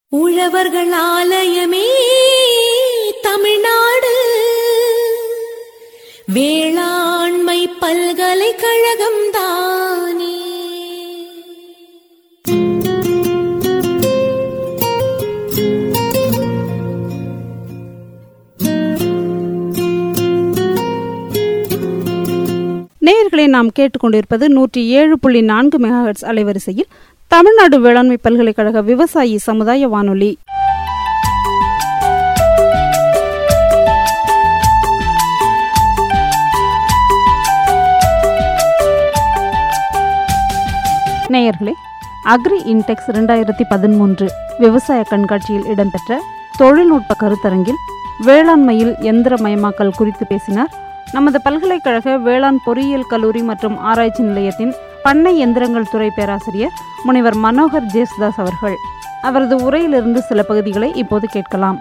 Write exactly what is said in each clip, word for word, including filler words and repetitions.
உழவர்கள் ஆலயமே தமிழ்நாடு வேளாண்மை பல்கலைக்கழகம் தானே. நேயர்களை நாம் கேட்டுக்கொண்டிருப்பது நூற்றி ஏழு புள்ளி நான்கு மெகாஹெர்ட்ஸ் அலைவரிசையில் தமிழ்நாடு வேளாண்மை பல்கலைக்கழக விவசாயி சமுதாய வானொலி. நேயர்களே, அக்ரி இன்டெக்ஸ் இரண்டாயிரத்தி பதிமூன்று விவசாய கண்காட்சியில் இடம்பெற்ற தொழில்நுட்ப கருத்தரங்கில் வேளாண்மையில் எந்திரமயமாக்கல் குறித்து பேசினார் நமது பல்கலைக்கழக வேளாண் பொறியியல் கல்லூரி மற்றும் ஆராய்ச்சி நிலையத்தின் பண்ணை எந்திரங்கள் துறை பேராசிரியர் முனைவர் மனோகர் ஜேசுதாஸ் அவர்கள். அவரது உரையிலிருந்து சில பகுதிகளை இப்போது கேட்கலாம்.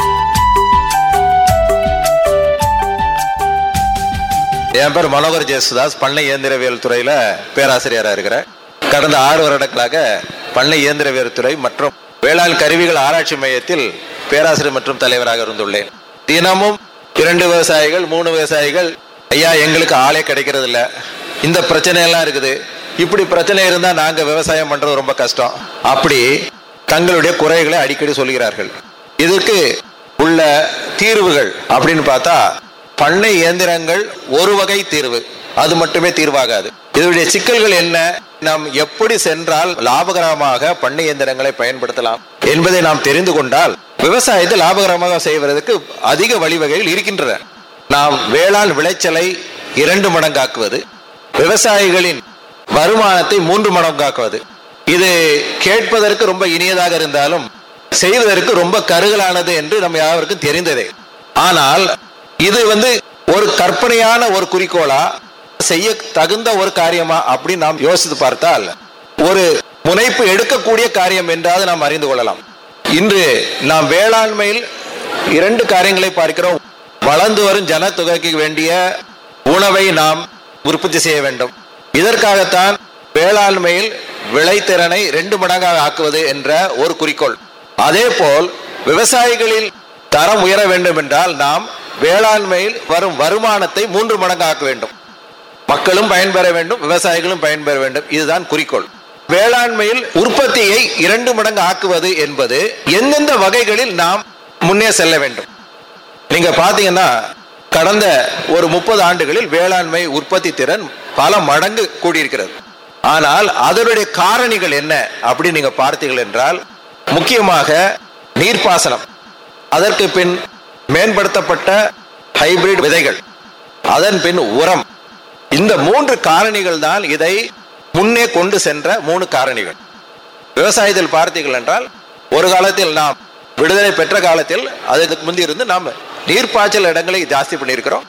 என் பேர் மனோகர் ஜேசுதாஸ், பண்ணை இயந்திரவியல் துறையில பேராசிரியராக இருக்கிறேன். கடந்த ஆறு வருடங்களாக பண்ணை இயந்திரவியல் துறை மற்றும் வேளாண் கருவிகள் ஆராய்ச்சி மையத்தில் பேராசிரியர் மற்றும் தலைவராக இருந்துள்ளேன். தினமும் இரண்டு விவசாயிகள் மூணு விவசாயிகள் ஐயா எங்களுக்கு ஆளே கிடைக்கிறது இல்லை, இந்த பிரச்சனை எல்லாம் இருக்குது, இப்படி பிரச்சனை இருந்தா நாங்க விவசாயம் பண்றது ரொம்ப கஷ்டம், அப்படி தங்களுடைய குறைகளை அடிக்கடி சொல்கிறார்கள். இதுக்கு உள்ள தீர்வுகள் அப்படின்னு பார்த்தா பண்ணை இயந்திரங்கள் ஒரு வகை தீர்வு, அது மட்டுமே தீர்வாகாது. இதனுடைய சிக்கல்கள் என்ன, நாம் எப்படி சென்றால் லாபகரமாக பண்ணை இயந்திரங்களை பயன்படுத்தலாம் என்பதை நாம் தெரிந்து கொண்டால் விவசாயத்தை லாபகரமாக செய்வதற்கு அதிக வழிவகைகள் இருக்கின்றன. நாம் வேளாண் விளைச்சலை இரண்டு மடங்காக்குவது, விவசாயிகளின் வருமானத்தை மூன்று மடங்காக்குவது, இது கேட்பதற்கு ரொம்ப இனியதாக இருந்தாலும் செய்வதற்கு ரொம்ப கருகலானது என்று நம்ம யாருக்கும் தெரிந்ததே. ஆனால் இது வந்து ஒரு கற்பனையான ஒரு குறிக்கோளா, செய்ய தகுந்த ஒரு காரியமா அப்படின்னு நாம் யோசித்து பார்த்தால் ஒரு முனைப்பு எடுக்கக்கூடிய காரியம் என்றாவது நாம் அறிந்து கொள்ளலாம். இன்று நாம் வேளாண்மையில் இரண்டு காரியங்களை பார்க்கிறோம். வளர்ந்து வரும் ஜனத்தொகைக்கு வேண்டிய உணவை நாம் உற்பத்தி செய்ய வேண்டும். இதற்காகத்தான் வேளாண்மையில் விளைத்திறனை ரெண்டு மடங்காக ஆக்குவது என்ற ஒரு குறிக்கோள். அதே போல் விவசாயிகளில் தரம் உயர வேண்டும் என்றால் நாம் வேளாண்மையில் வரும் வருமானத்தை மூன்று மடங்கு ஆக்க வேண்டும். மக்களும் பயன்பெற வேண்டும், விவசாயிகளும் பயன்பெற வேண்டும், இதுதான் குறிக்கோள். வேளாண்மையில் உற்பத்தியை இரண்டு மடங்கு ஆக்குவது என்பது எந்தெந்த வகைகளில் நாம் முன்னே செல்ல வேண்டும். நீங்க பாத்தீங்கன்னா கடந்த ஒரு முப்பது ஆண்டுகளில் வேளாண்மை உற்பத்தி திறன் பல மடங்கு கூடியிருக்கிறது. ஆனால் அதனுடைய காரணிகள் என்ன அப்படி நீங்க பார்த்தீர்கள் என்றால் முக்கியமாக நீர்ப்பாசனம், அதற்கு பின் மேம்படுத்தப்பட்ட ஹைபிரிட் விதைகள், அதன் பின் உரம், இந்த மூன்று காரணிகள் தான் இதை முன்னே கொண்டு சென்ற மூணு காரணிகள். விவசாயத்தில் பார்த்தீர்கள் என்றால் ஒரு காலத்தில் நாம் விடுதலை பெற்ற காலத்தில் அதற்கு முந்தி இருந்து நாம் நீர்ப்பாய்ச்சல் இடங்களை ஜாஸ்தி பண்ணியிருக்கிறோம்.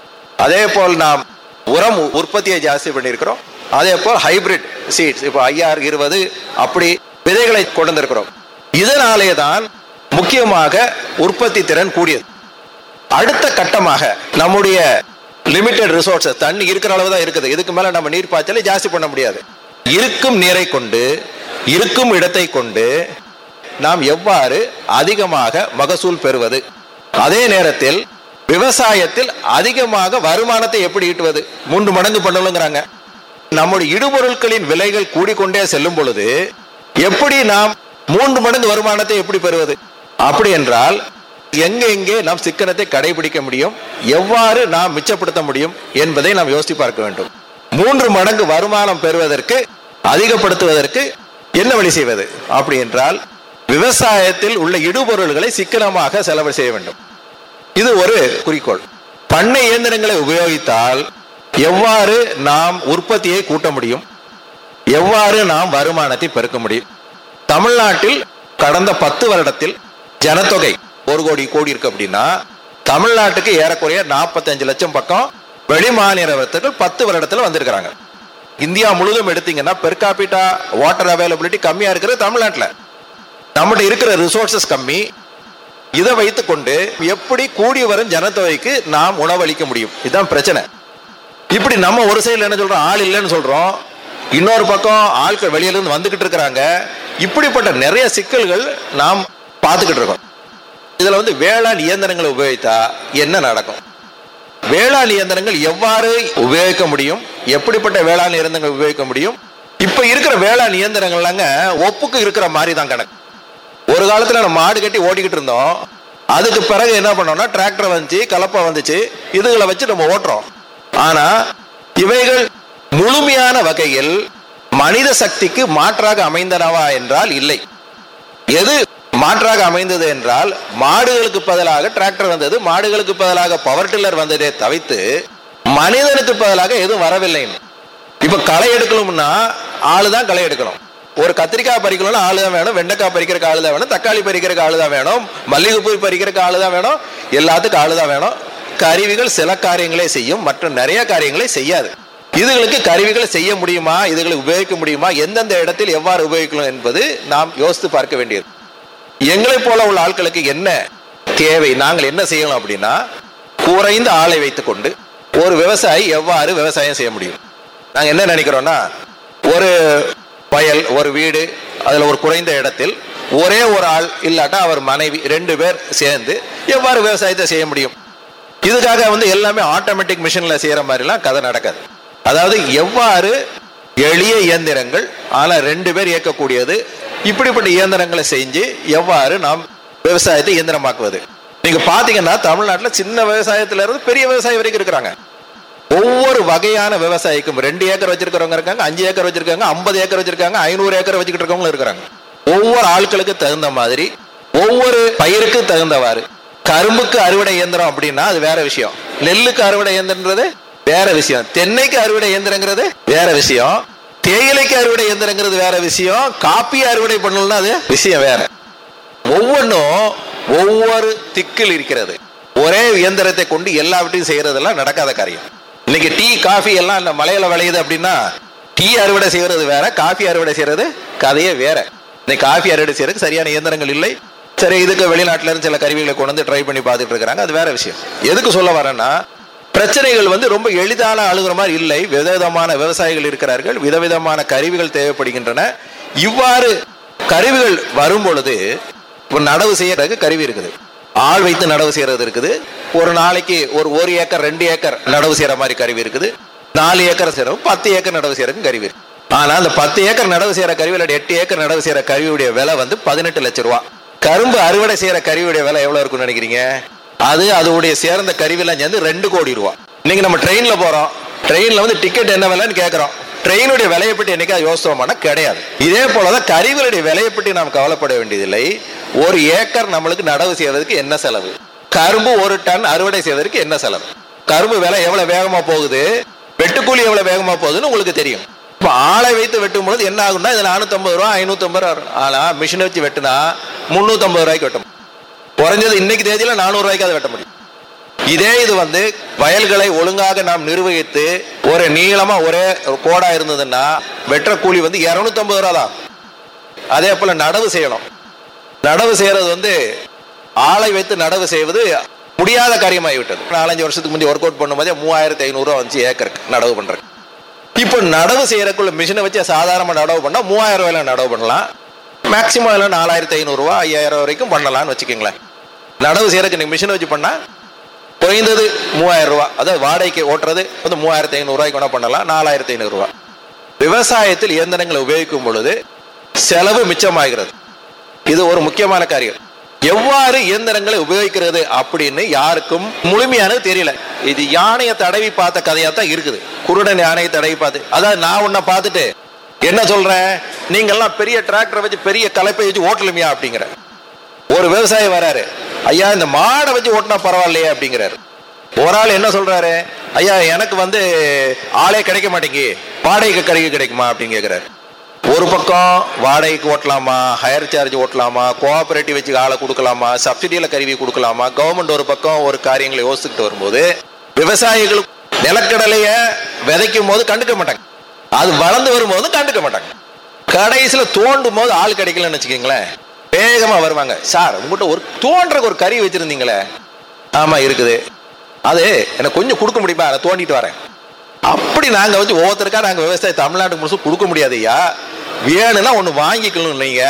அதே போல் நாம் உரம் உற்பத்தியை ஜாஸ்தி பண்ணியிருக்கிறோம். அதே போல் ஹைபிரிட் சீட்ஸ் இப்போ ஐஆர் இருபது அப்படி விதைகளை கொண்டு வந்திருக்கிறோம். இதனாலே தான் முக்கியமாக உற்பத்தி திறன் கூடியது. அடுத்த கட்டமாக நம்முடைய லிமிடெட் ரிசோர்ஸஸ், தண்ணி இருக்கிற அளவு தான் இருக்குது, இதுக்கு மேல நம்ம நீர் பாய்ச்சலை ஜாஸ்தி பண்ண முடியாது. இருக்கும் நீரை கொண்டு இருக்கும் இடத்தை கொண்டு நாம் எவ்வாறு அதிகமாக மகசூல் பெறுவது, அதே நேரத்தில் விவசாயத்தில் அதிகமாக வருமானத்தை எப்படி ஈட்டுவது, மூன்று மடங்கு பண்ணணுங்கிறாங்க. நம்முடைய இடுபொருட்களின் விலைகள் கூடிக்கொண்டே செல்லும் பொழுது எப்படி நாம் மூன்று மடங்கு வருமானத்தை எப்படி பெறுவது? அப்படி என்றால் எங்கே எங்கே நாம் சிக்கனத்தை கடைபிடிக்க முடியும், எவ்வாறு நாம் மிச்சப்படுத்த முடியும் என்பதை நாம் யோசித்து பார்க்க வேண்டும். மூன்று மடங்கு வருமானம் பெறுவதற்கு, அதிகப்படுத்துவதற்கு என்ன வழி செய்வது? அப்படி என்றால் விவசாயத்தில் உள்ள இடுபொருள்களை சிக்கனமாக செலவு செய்ய வேண்டும். இது ஒரு குறிக்கோள். பண்ணை இயந்திரங்களை உபயோகித்தால் எவ்வாறு நாம் உற்பத்தியை கூட்ட முடியும், எவ்வாறு நாம் வருமானத்தை பெருக்க முடியும். தமிழ்நாட்டில் கடந்த பத்து வருடத்தில் ஜனத்தொகை ஒரு கோடி கோடி இருக்கு அப்படின்னா தமிழ்நாட்டுக்கு ஏறக்குறைய நாற்பத்தி அஞ்சு லட்சம் பக்கம் வெளி மாநிலத்தர்கள் பத்து வருடத்துல வந்திருக்கிறாங்க. இந்தியா முழுவதும் எடுத்தீங்கன்னா பெர் காபிட்டா வாட்டர் அவைலபிலிட்டி கம்மியா இருக்கிறது தமிழ்நாட்டில். நம்மகிட்ட இருக்கிற ரிசோர்சஸ் கம்மி. இதை வைத்துக் கொண்டு எப்படி கூடி வரும் ஜனத்தொகைக்கு நாம் உணவளிக்க முடியும்? இதுதான் பிரச்சனை. இப்படி நம்ம ஒரு சைடுல என்ன சொல்றோம், ஆள் இல்லைன்னு சொல்றோம், இன்னொரு பக்கம் ஆட்கள் வெளியில இருந்து வந்துகிட்டு இருக்கிறாங்க. இப்படிப்பட்ட நிறைய சிக்கல்கள் நாம் பார்த்துக்கிட்டு இருக்கோம். இதுல வந்து வேளாண் இயந்திரங்களை உபயோகித்தா என்ன நடக்கும், வேளாண் இயந்திரங்கள் எவ்வாறு உபயோகிக்க முடியும், எப்படிப்பட்ட வேளாண் இயந்திரங்கள் உபயோகிக்க முடியும். இப்ப இருக்கிற வேளாண் இயந்திரங்கள்லாங்க ஒப்புக்கு இருக்கிற மாதிரி தான் கணக்கு. ஒரு காலத்துல நம்ம மாடு கட்டி ஓட்டிக்கிட்டு இருந்தோம். அதுக்கு பிறகு என்ன பண்ணோம்னா டிராக்டர் வந்துச்சு, கலப்பை வந்துச்சு, இதுகளை வச்சு நம்ம ஓட்டுறோம். ஆனா இவைகள் முழுமையான வகையில் மனித சக்திக்கு மாற்றாக அமைந்தனவா என்றால் இல்லை. எது மாற்றாக அமைந்தது என்றால் மாடுகளுக்கு பதிலாக டிராக்டர் வந்தது, மாடுகளுக்கு பதிலாக பவர் டில்லர் வந்ததே தவிர்த்து மனிதனுக்கு பதிலாக எதுவும் வரவில்லை. இப்ப களை எடுக்கணும்னா ஆளுதான் களை எடுக்கணும். ஒரு கத்திரிக்காய் பறிக்கணும்னா ஆளுதான் வேணும், வெண்டைக்காய் பறிக்கிறதுக்கு ஆளுதான் வேணும், தக்காளி பறிக்கிறதுக்கு ஆளுதான் வேணும், மல்லிகைப்பூ பறிக்கிறதுக்கு ஆளுதான் வேணும், எல்லாத்துக்கும் ஆளுதான் வேணும். கருவிகள் சில காரியங்களே செய்யும், மற்ற நிறைய காரியங்களே செய்யாது. இதுகளுக்கு கருவிகளை செய்ய முடியுமா, இதுகளை உபயோகிக்க முடியுமா, எந்தெந்த இடத்தில் எவ்வாறு உபயோகிக்கணும் என்பது நாம் யோசித்து பார்க்க வேண்டியது. எங்களை போல உள்ள ஆட்களுக்கு என்ன தேவை, நாங்கள் என்ன செய்யணும் அப்படின்னா, குறைந்த ஆளை வைத்துக் கொண்டு ஒரு விவசாயி எவ்வாறு விவசாயம் செய்ய முடியும். நாங்க என்ன நினைக்கிறோம்னா, ஒரு வயல், ஒரு வீடு, அதுல ஒரு குறைந்த இடத்தில் ஒரே ஒரு ஆள் இல்லாட்டா அவர் மனைவி ரெண்டு பேர் சேர்ந்து எவ்வாறு விவசாயத்தை செய்ய முடியும். இதுக்காக வந்து எல்லாமே ஆட்டோமேட்டிக் மிஷின்ல செய்யற மாதிரிலாம் கதை நடக்காது. அதாவது எவ்வாறு எளிய இயந்திரங்கள் ஆனா ரெண்டு பேர் இயக்கக்கூடியது, இப்படிப்பட்ட இயந்திரங்களை செஞ்சு எவ்வாறு நாம் விவசாயத்தை இயந்திரமாக்குவது. நீங்க பாத்தீங்கன்னா தமிழ்நாட்டில் சின்ன விவசாயத்துல இருந்து பெரிய விவசாயம் வரைக்கும் இருக்கிறாங்க. ஒவ்வொரு வகையான விவசாயிக்கும் ரெண்டு ஏக்கர் வச்சிருக்கிறவங்க இருக்காங்க, அஞ்சு ஏக்கர் வச்சிருக்காங்க, ஐம்பது ஏக்கர் வச்சிருக்காங்க, ஐநூறு ஏக்கர் வச்சுக்கிட்டு இருக்கவங்களும் இருக்கிறாங்க. ஒவ்வொரு ஆட்களுக்கு தகுந்த மாதிரி, ஒவ்வொரு பயிருக்கு தகுந்தவாறு. கரும்புக்கு அறுவடை இயந்திரம் அப்படின்னா அது வேற விஷயம், நெல்லுக்கு அறுவடை இயந்திரன்றது வேற விஷயம், தென்னைக்கு அறுவடை இயந்திரங்கிறது வேற விஷயம், தேயிலைக்கு அறுவடை இயந்திரங்கிறது வேற விஷயம், காப்பி அறுவடை பண்ணணும்னா அது விஷயம் வேற. ஒவ்வொன்றும் ஒவ்வொரு திக்கில் இருக்கிறது. ஒரே இயந்திரத்தை கொண்டு எல்லாவற்றையும் செய்யறதெல்லாம் நடக்காத காரியம். இன்னைக்கு டீ காஃபி எல்லாம் இந்த மலையில விளையுது அப்படின்னா டீ அறுவடை செய்யறது வேற, காஃபி அறுவடை செய்யறது கதையே வேற. இன்னைக்கு காஃபி அறுவடை செய்யறதுக்கு சரியான இயந்திரங்கள் இல்லை. சரி, இதுக்கு வெளிநாட்டுல இருந்து சில கருவிகளை கொண்டு வந்து ட்ரை பண்ணி பார்த்துட்டு இருக்கிறாங்க, அது வேற விஷயம். எதுக்கு சொல்ல வரேன்னா, பிரச்சனைகள் வந்து ரொம்ப எளிதான அழுகிற மாதிரி இல்லை. விதவிதமான விவசாயிகள் இருக்கிறார்கள், விதவிதமான கருவிகள் தேவைப்படுகின்றன. இவ்வாறு கருவிகள் வரும் பொழுது நடவு செய்யறதுக்கு கருவி இருக்குது, ஆள் வைத்து நடவு செய்யறது இருக்குது. ஒரு நாளைக்கு ஒரு ஒரு ஏக்கர் ரெண்டு ஏக்கர் நடவு செய்யற மாதிரி கருவி இருக்குது, நாலு ஏக்கர் செய்யறோம், பத்து ஏக்கர் நடவு செய்யறதுக்கு கருவி இருக்கு. ஆனா அந்த பத்து ஏக்கர் நடவு செய்யற கருவியோட எட்டு ஏக்கர் நடவு செய்யற கருவியுடைய விலை வந்து பதினெட்டு லட்சம் ரூபாய். கரும்பு அறுவடை செய்யற கருவியுடைய விலை எவ்வளவு இருக்குன்னு நினைக்கிறீங்க? அது அதோடைய சேர்ந்த கருவிலாம் சேர்ந்து ரெண்டு கோடி ரூபாய். இன்னைக்கு நம்ம ட்ரெயின்ல போறோம், ட்ரெயின்ல வந்து டிக்கெட் என்ன விலைன்னு கேட்கிறோம், ட்ரெயினுடைய விலையை பற்றி என்னைக்காவது யோசிச்சோம்னா கிடையாது. இதே போலதான் கருவிகளுடைய விலையை பற்றி நாம் கவலைப்பட வேண்டியதில்லை. ஒரு ஏக்கர் நம்மளுக்கு நடவு செய்வதற்கு என்ன செலவு, கரும்பு ஒரு டன் அறுவடை செய்வதற்கு என்ன செலவு, கரும்பு விலை எவ்வளவு வேகமா போகுது, வெட்டுக்கூலி எவ்வளவு வேகமா போகுதுன்னு உங்களுக்கு தெரியும். இப்ப ஆளை வைத்து வெட்டும் போது என்ன ஆகும்னா, இது நானூத்தி ஐம்பது ரூபா ஐநூத்தி ஐம்பது ரூபா. ஆனா மிஷினை வச்சு வெட்டுனா முன்னூத்தி ஐம்பது ரூபாய்க்கு வெட்டும். குறைஞ்சது இன்னைக்கு தேதியில நானூறு ரூபாய்க்கு அதை வெட்ட முடியும். இதே இது வந்து வயல்களை ஒழுங்காக நாம் நிர்வகித்து ஒரு நீளமா ஒரே கோடா இருந்ததுன்னா வெட்டுற கூலி வந்து இருநூத்தி ஐம்பது ரூபா தான். அதே போல நடவு செய்யணும். நடவு செய்யறது வந்து ஆளை வைத்து நடவு செய்வது முடியாத காரியமாகிவிட்டது. நாலஞ்சு வருஷத்துக்கு முந்தைய ஒர்க் அவுட் பண்ணும் போதே மூவாயிரத்தி ஐநூறு ரூபா வந்து ஏக்கருக்கு நடவு பண்றேன். இப்போ நடவு செய்யறதுக்குள்ள மிஷினை வச்சு சாதாரண நடவு பண்ணா மூவாயிரம் ரூபாயில நடவு பண்ணலாம். மேக்சிமம் நாலாயிரத்தி ஐநூறு ரூபா ஐயாயிரம் வரைக்கும் பண்ணலாம்னு வச்சுக்கோங்களேன். நடவு செய்யறதுக்கு நீங்க மிஷினை வச்சு பண்ணா குறைந்தது மூவாயிரம் ரூபாய், அதாவது வாடகைக்கு ஓட்டுறது வந்து மூவாயிரத்தி ஐநூறு ரூபாய்க்கு வேணா பண்ணலாம், நாலாயிரத்தி ஐநூறு ரூபாய். விவசாயத்தில் இயந்திரங்களை உபயோகிக்கும் பொழுது செலவு மிச்சமாகிறது. இது ஒரு முக்கியமான காரியம். எவ்வாறு இயந்திரங்களை உபயோகிக்கிறது அப்படின்னு யாருக்கும் முழுமையானது தெரியல. இது யானையை தடவி பார்த்த கதையா தான் இருக்குது. குருடன் யானையை தடவி பார்த்து, அதாவது நான் உன்னை பார்த்துட்டு என்ன சொல்றேன், நீங்க எல்லாம் பெரிய டிராக்டரை வச்சு பெரிய கலப்பை வச்சு ஓட்டலுமியா அப்படிங்கிற. ஒரு விவசாயி வராரு, ஐயா இந்த மாடை வச்சு ஓட்டினா பரவாயில்லையே அப்படிங்கிறாரு. ஒரு ஆள் என்ன சொல்றாரு, ஐயா எனக்கு வந்து ஆளே கிடைக்க மாட்டேங்கி வாடகைக்கு கருவி கிடைக்குமா அப்படின்னு கேட்கிறாரு. ஒரு பக்கம் வாடகைக்கு ஓட்டலாமா, ஹையர் சார்ஜ் ஓட்டலாமா, கோஆபரேட்டிவ் வச்சு ஆளை கொடுக்கலாமா, சப்சிடியில கருவி கொடுக்கலாமா, கவர்மெண்ட் ஒரு பக்கம் ஒரு காரியங்களை யோசிச்சுட்டு வரும்போது விவசாயிகள் நிலக்கடலைய விதைக்கும் போது கண்டுக்க மாட்டாங்க, அது வளர்ந்து வரும்போது கண்டுக்க மாட்டாங்க. கடைசியில தோண்டும் போது ஆள் கிடைக்கலன்னு வச்சுக்கீங்களேன், வேகமா வருவாங்க. சார் உங்ககிட்ட ஒரு தோன்றக்கு ஒரு கருவி வச்சிருந்தீங்களே. ஆமா இருக்குது, அது எனக்கு கொஞ்சம் கொடுக்க முடியுமா, அதை தோண்டிட்டு வரேன். அப்படி நாங்க வந்து ஒவ்வொருத்தருக்கா நாங்க விவசாய தமிழ்நாட்டுக்கு முழுசும் கொடுக்க முடியாது ஐயா. வேணும்னா ஒண்ணு வாங்கிக்கணும். நீங்க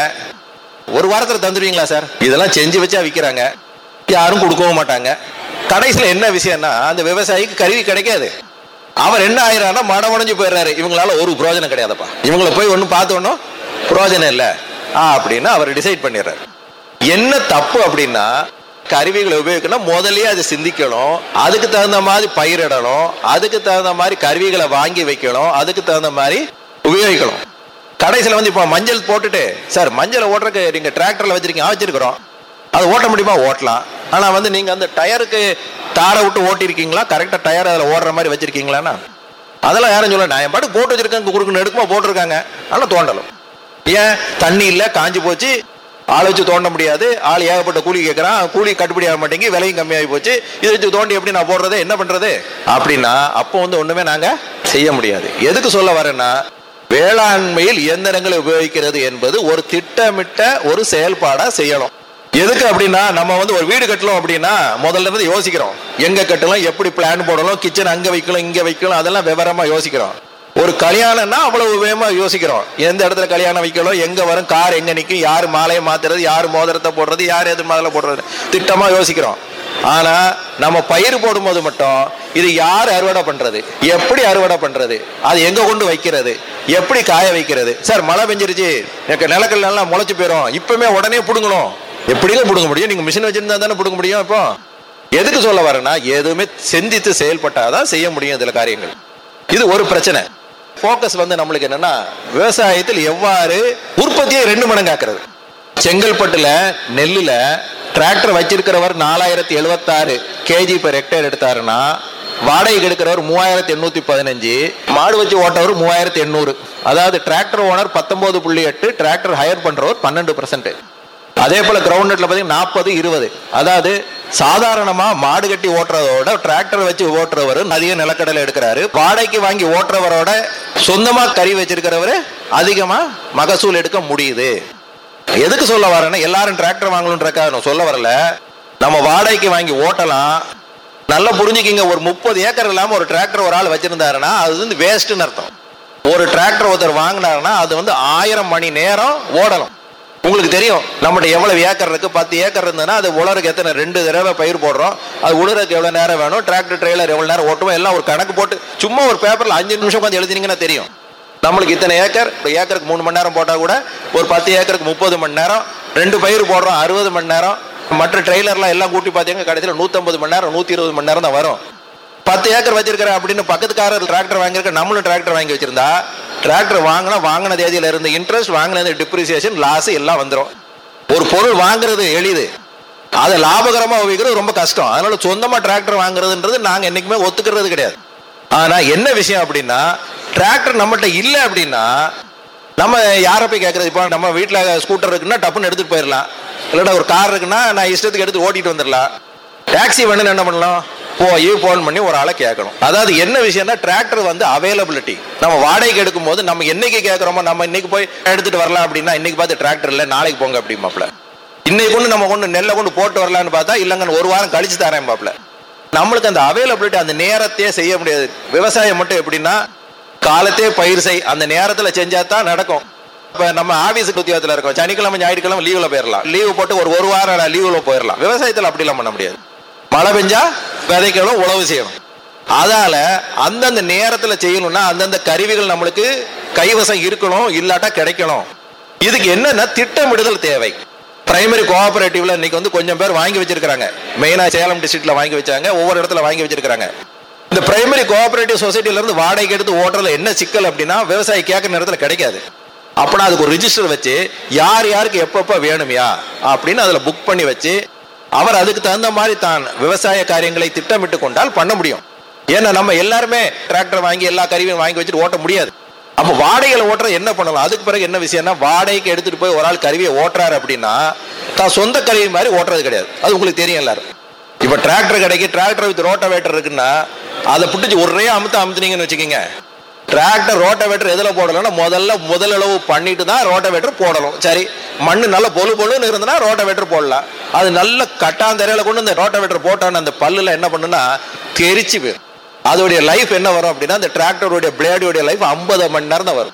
ஒரு வாரத்துல தந்துடுவீங்களா சார்? இதெல்லாம் செஞ்சு வச்சா விற்கிறாங்க, யாரும் கொடுக்கவும் மாட்டாங்க. கடைசியில என்ன விஷயம்னா அந்த விவசாயிக்கு கருவி கிடைக்காது. அவர் என்ன ஆயிரானா மடமடைஞ்சு போயிடுறாரு. இவங்களால ஒரு பிரயோஜனம் கிடையாதுப்பா, இவங்களை போய் ஒன்னும் பார்த்தோன்னும் பிரயோஜனம் இல்லை அப்படின்னு அவர் டிசைட் பண்ணிடுறாரு. என்ன தப்பு அப்படின்னா கருவிகளை உபயோகிக்கணும், முதலே அது சிந்திக்கணும், அதுக்கு தகுந்த மாதிரி பயிரிடணும், அதுக்கு தகுந்த மாதிரி கருவிகளை வாங்கி வைக்கணும், அதுக்கு தகுந்த மாதிரி உபயோகிக்கணும். கடைசியில் வந்து இப்போ மஞ்சள் போட்டுட்டு சார் மஞ்சளை ஓட்டுறதுக்கு நீங்க டிராக்டர்ல வச்சிருக்கீங்க, வச்சிருக்கிறோம், அது ஓட்ட முடியுமா? ஓட்டலாம். ஆனா வந்து நீங்க அந்த டயருக்கு தாரை விட்டு ஓட்டிருக்கீங்களா? கரெக்டா டயர் அதில் ஓடுற மாதிரி வச்சிருக்கீங்களான்னா அதெல்லாம் யாரும் சொல்ல. நான் என் பாட்டு போட்டு வச்சிருக்கேன், குறுக்கு நெடுக்குமா போட்டிருக்காங்க, ஆனால் தோண்டலும். ஏன்? தண்ணி இல்லை, காஞ்சி போச்சு, ஆளை வச்சு தோண்ட முடியாது, ஆள் ஏகப்பட்ட கூலி கேட்கறான், கூலி கட்டுப்படி ஆக மாட்டேங்கி, விலையும் கம்மியாகி போச்சு, இதை வச்சு தோண்டி எப்படி நான் போடுறது, என்ன பண்றது அப்படின்னா அப்போ வந்து ஒண்ணுமே நாங்க செய்ய முடியாது. எதுக்கு சொல்ல வரேன்னா வேளாண்மையில் இயந்திரங்களை உபயோகிக்கிறது என்பது ஒரு திட்டமிட்ட ஒரு செயல்பாடா செய்யணும். எதுக்கு அப்படின்னா நம்ம வந்து ஒரு வீடு கட்டலாம் அப்படின்னா முதல்ல இருந்து யோசிக்கிறோம், எங்க கட்டலாம், எப்படி பிளான் போடலாம், கிச்சன் அங்க வைக்கலாம் இங்க வைக்கலாம், அதெல்லாம் விவரமா யோசிக்கிறோம். ஒரு கல்யாணம்னா அவ்வளவு வேகமா யோசிக்கிறோம், எந்த இடத்துல கல்யாணம் வைக்கணும், எங்க வரும், கார் எங்க நிற்கும், யாரு மாலையை மாத்துறது, யாரு மோதிரத்தை போடுறது, யார் எது முதல்ல போடுறது, திட்டமா யோசிக்கிறோம். ஆனா நம்ம பயிர் போடும்போது மட்டும் இது யார் அறுவடை பண்றது, எப்படி அறுவடை பண்றது, அது எங்க கொண்டு வைக்கிறது, எப்படி காய வைக்கிறது. சார் மழை பெஞ்சிருச்சு, எனக்கு நிலக்கல் நல்லா முளைச்சு போயிடும், இப்பவுமே உடனே புடுங்கணும். எப்படிங்க புடுங்க முடியும்? நீங்க மிஷின் வச்சிருந்தா தானே புடுங்க முடியும். இப்போ எதுக்கு சொல்ல வரேன்னா எதுவுமே சிந்தித்து செயல்பட்டாதான் செய்ய முடியும் இதுல காரியங்கள். இது ஒரு பிரச்சனை. போக்கஸ் வந்து நம்மளுக்கு என்னன்னா விவசாயத்தில் எவ்வாறு உற்பத்தியை ரெண்டு மடங்காக்குறது. செங்கல்பட்டுல நெல்லுல டிராக்டர் வச்சிருக்கிறவர் நாலாயிரத்தி எழுபத்தி ஆறு கேஜி பெர் ஹெக்டேர் எடுத்தாருன்னா வாடகைக்கு எடுக்கிறவர் மூவாயிரத்தி எண்ணூத்தி பதினஞ்சு, மாடு வச்சு ஓட்டவர் மூவாயிரத்தி எண்ணூறு. அதாவது டிராக்டர் ஓனர் பத்தொன்பது புள்ளி எட்டு, டிராக்டர் ஹையர் பண்றவர் பன்னெண்டு பர்சன்ட். அதே போல கிரவுண்ட் நெட்ல பாத்தீங்கன்னா நாற்பது இருபது. அதாவது சாதாரணமா மாடு கட்டி ஓட்டுறதோட டிராக்டர் வச்சு ஓட்டுறவர் அதிக நிலக்கடலை எடுக்கிறாரு, வாடகைக்கு வாங்கி ஓட்டுறவரோட சொந்தமா கறி வச்சிருக்கிறவரு அதிகமா மகசூல் எடுக்க முடியுது. எதுக்கு சொல்ல வரேன்னா எல்லாரும் டிராக்டர் வாங்கணும்ன்றக்காக சொல்ல வரல, நம்ம வாடகைக்கு வாங்கி ஓட்டலாம். நல்லா புரிஞ்சுக்கிங்க, ஒரு முப்பது ஏக்கர் இல்லாம ஒரு டிராக்டர் ஒரு ஆள் வச்சிருந்தாருன்னா அது வந்து வேஸ்ட்னு அர்த்தம். ஒரு டிராக்டர் ஒருத்தர் வாங்கினாருன்னா அது வந்து ஆயிரம் மணி நேரம் ஓடணும். உங்களுக்கு தெரியும் நம்மகிட்ட எவ்வளவு ஏக்கர் இருக்கு, பத்து ஏக்கர் இருந்ததுன்னா அது உலருக்கு எத்தனை ரெண்டு தடவை பயிர் போடுறோம், அது உலருக்கு எவ்வளவு நேரம் வேணும், டிராக்டர் ட்ரெய்லர் எவ்வளவு நேரம் ஓட்டுவோம், எல்லாம் ஒரு கணக்கு போட்டு சும்மா ஒரு பேப்பர்ல அஞ்சு நிமிஷம் வந்து எழுதினீங்கன்னா தெரியும். நம்மளுக்கு இத்தனை ஏக்கர், ஏக்கருக்கு மூணு மணி நேரம் போட்டா கூட ஒரு பத்து ஏக்கருக்கு முப்பது மணி நேரம், ரெண்டு பயிர் போடுறோம் அறுபது மணி நேரம், மற்ற ட்ரெய்லர்லாம் எல்லாம் கூட்டி பார்த்தீங்கன்னா கடைசியில் நூத்தம்பது மணி நேரம் நூத்தி இருபது மணி நேரம் தான் வரும். பத்து ஏக்கர் வச்சிருக்கிறேன் அப்படின்னு பக்கத்துக்காரர் டிராக்டர் வாங்கியிருக்க, நம்மளும் டிராக்டர் வாங்கி வச்சிருந்தா டிராக்டர் வாங்கினா வாங்கின தேதியில இருந்து இன்ட்ரெஸ்ட், வாங்கினது டிப்ரிசியேஷன், லாஸ் எல்லாம் வந்துடும். ஒரு பொருள் வாங்குறது எளிது, அதை லாபகரமா உபயோகிக்கிறது ரொம்ப கஷ்டம். அதனால சொந்தமா டிராக்டர் வாங்குறதுன்றது நாங்க என்னைக்குமே ஒத்துக்கிறது கிடையாது. ஆனா என்ன விஷயம் அப்படின்னா டிராக்டர் நம்மகிட்ட இல்லை அப்படின்னா நம்ம யாரை போய் கேட்கறது? இப்போ நம்ம வீட்டில் ஸ்கூட்டர் இருக்குன்னா டப்புன்னு எடுத்துட்டு போயிடலாம், இல்லைன்னா ஒரு கார் இருக்குன்னா நான் இஷ்டத்துக்கு எடுத்து ஓட்டிட்டு வந்துடலாம். டாக்ஸி வேணும்னு என்ன பண்ணலாம், போய் போன் பண்ணி ஒரு ஆளை கேட்கணும். அதாவது என்ன விஷயம்னா டிராக்டர் வந்து அவைலபிலிட்டி. நம்ம வாடகைக்கு எடுக்கும் போது நம்ம என்னைக்கு கேட்கறோமோ, நம்ம இன்னைக்கு போய் எடுத்துட்டு வரலாம் அப்படின்னா இன்னைக்கு பார்த்து டிராக்டர் இல்லை நாளைக்கு போங்க அப்படிமாப்ல. இன்னைக்கு கொண்டு நம்ம கொண்டு நெல்லை கொண்டு போட்டு வரலான்னு பார்த்தா இல்லைங்க ஒரு வாரம் கழிச்சு தரேன் பாப்ல. நம்மளுக்கு அந்த அவைலபிலிட்டி, அந்த நேரத்தையே செய்ய முடியாது. விவசாயம் மட்டும் எப்படின்னா காலத்தே பயிர் செய், அந்த நேரத்தில் செஞ்சா தான் நடக்கும். இப்ப நம்ம ஆபீஸுக்கு உத்தியோகத்தில் இருக்கோம், சனிக்கிழமை ஞாயிற்றுக்கிழமை லீவ்ல போயிடலாம், லீவு போட்டு ஒரு ஒரு வாரம் லீவுல போயிடலாம். விவசாயத்தில் அப்படிலாம் பண்ண முடியாது. மழை பெஞ்சா விதைக்கணும், உழவு செய்யணும். அதால அந்தந்த நேரத்துல செய்யணும்னா அந்தந்த கருவிகள் நம்மளுக்கு கைவசம் இருக்கணும், இல்லாட்டா கிடைக்கணும். இதுக்கு என்னன்னா திட்டமிடுதல் தேவை. பிரைமரி கோஆபரேட்டிவ்ல இன்னைக்கு வந்து கொஞ்சம் பேர் வாங்கி வச்சிருக்காங்க, மெயினா சேலம் டிஸ்ட்ரிக்ட்ல வாங்கி வச்சாங்க, ஒவ்வொரு இடத்துல வாங்கி வச்சிருக்காங்க. இந்த பிரைமரி கோஆபரேட்டிவ் சொசைட்டில இருந்து வாடகை எடுத்து ஓட்டுறதுல என்ன சிக்கல் அப்படின்னா விவசாயி கேட்கிற நேரத்துல கிடைக்காது. அப்பனா அதுக்கு ஒரு ரிஜிஸ்டர் வச்சு யார் யாருக்கு எப்பப்ப வேணுமையா அப்படின்னு அதுல புக் பண்ணி வச்சு அவர் அதுக்கு தகுந்த மாதிரி தான் விவசாய காரியங்களை திட்டமிட்டு கொண்டால் பண்ண முடியும். ஏன்னா நம்ம எல்லாருமே டிராக்டர் வாங்கி எல்லா கருவியும் வாங்கி வச்சுட்டு ஓட்ட முடியாது. அப்ப வாடகைகளை ஓட்டுற என்ன பண்ணலாம்? அதுக்கு பிறகு என்ன விஷயம்னா வாடகைக்கு எடுத்துட்டு போய் ஒரு ஆள் கருவியை ஓட்டுறாரு அப்படின்னா தான் சொந்த கருவி மாதிரி ஓட்டுறது கிடையாது. அது உங்களுக்கு தெரியும் எல்லாரும். இப்ப டிராக்டர் கிடைக்கு, டிராக்டர் வித் ரோட்டோவேட்டர் இருக்குன்னா அதை புட்டிச்சு ஒரே அமுத்த அமுத்துனீங்கன்னு வச்சுக்கோங்க, டிராக்டர் ரோட்டோவேட்டர் எதுல போடணும்னா முதல்ல முதலளவு பண்ணிட்டு தான் ரோட்டோவேட்டர் போடணும். சரி, மண்ணு நல்ல பொழு பொழுன்னு இருந்ததுன்னா ரோட்டோவேட்டர் போடலாம். அது நல்ல கட்டாந்தரையில கொண்டு இந்த ரோட்டோவேட்டர் போட்டான்னு அந்த பல்லுல என்ன பண்ணுன்னா தெரிச்சு போயிடும். அதோடைய லைஃப் என்ன வரும் அப்படின்னா அந்த டிராக்டருடைய பிளேடுடைய லைஃப் ஐம்பது மணி நேரம் தான் வரும்.